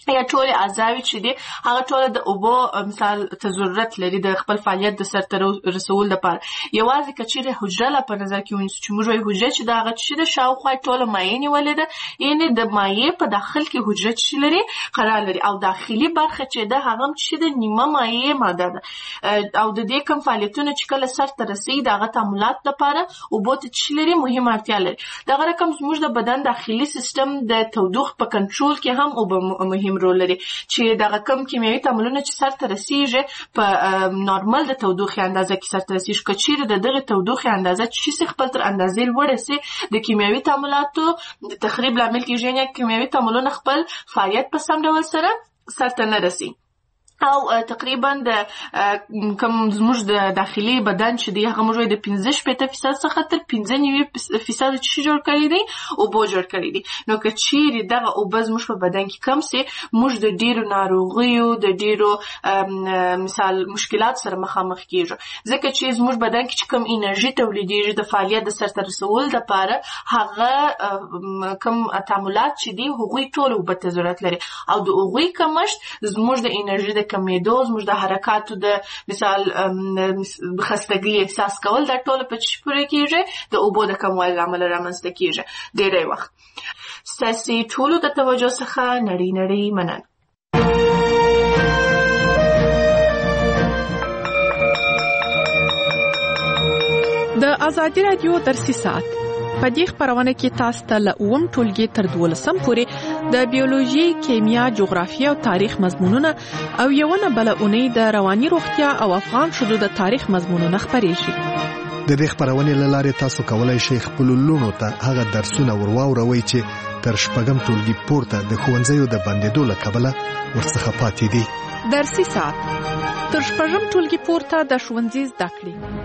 یا ټول اعضاوي چې دي هغه ټول د اوبو مثال ته ضرورت لري د خپل فعالیت د سرته رسول لپاره. یوازې کچېره حجره لا په نظر کې ونیسو چې موږ وایو حجره چې دا هغه چې د شاوخوا ټول مایع نیولې ده، یعنی د مایع په داخل کې حجره چې لري قرار لري، او داخلي برخه چې ده هغه چې د نیمه مایع ماده ده، او د دې کوم فعالیتونه چې کله سرته رسي د هغه تعاملات لپاره اوبو ته چې لري مهم اړتیا لري. دغه رقم زموږ د بدن داخلي سیستم د تودوخې په کنټرول کې هم اوبه مهم رول لري چې دغه کم کیمیاوي تعاملونه چې سرته رسیږي په نورمال د تودوخې اندازه کې سرته رسیږي. که چیرې د دغه تودوخې اندازه چې خپل تر اندازې لوړه سي د کیمیاوي تعاملاتو د تخریب لامل کېږي، یعنې کیمیاوي تعاملونه خپل فعالیت په سم ډول سره سرته نه رسي، او تقریبا د کوم زموږ د داخلي بدن چې دی هغه موږ د پنځه شپېته فیصد څخه تر پنځه نوي فیصد چې جوړ کړی دی اوبه جوړ کړی دي. نو که چیرې دغه اوبه زموږ په بدن کې کم سي، موږ د ډیرو ناروغیو د ډیرو مثال مشکلات سره مخامخ کیږو، ځکه چې زموږ بدن کې چې کم انرژي تولیدېږي د فعالیت د سرته رسول لپاره هغه کم تعاملات چې دي هغوی ټول اوبه ته ضرورت لري، او د هغوی کمښت زموږ د انرژي د کمیدو، زموږ د حرکاتو د مثال خستګي احساس کول دا ټول په چی پورې کېږي د اوبو د کموالي له امله رامنځته کېږي. ډېری وخت ستاسې ټولو د توجه څخه نړۍ نړۍ مننه. د ازادي رادیو درسي ساعت په دې خبرونه کې تاسو ته له اووم ټولګي تر دولسم پورې د بیولوژي، کیمیا، جغرافیه او تاریخ مضمونونه او یوونه بل اونۍ د رواني روغتیا او افغان شذو د تاریخ مضمونونه خبرېږي. د دې خبرونې له لارې تاسو کولای شئ خپل لونو ته هغه درسونه ورواوروي چې تر شپږم ټولګي پورته د ښوونځیو د بندېدو له کبله ورڅخه پاتې دي. درسي ساعت تر شپږم ټولګي پورته د ښوونځي زده کړې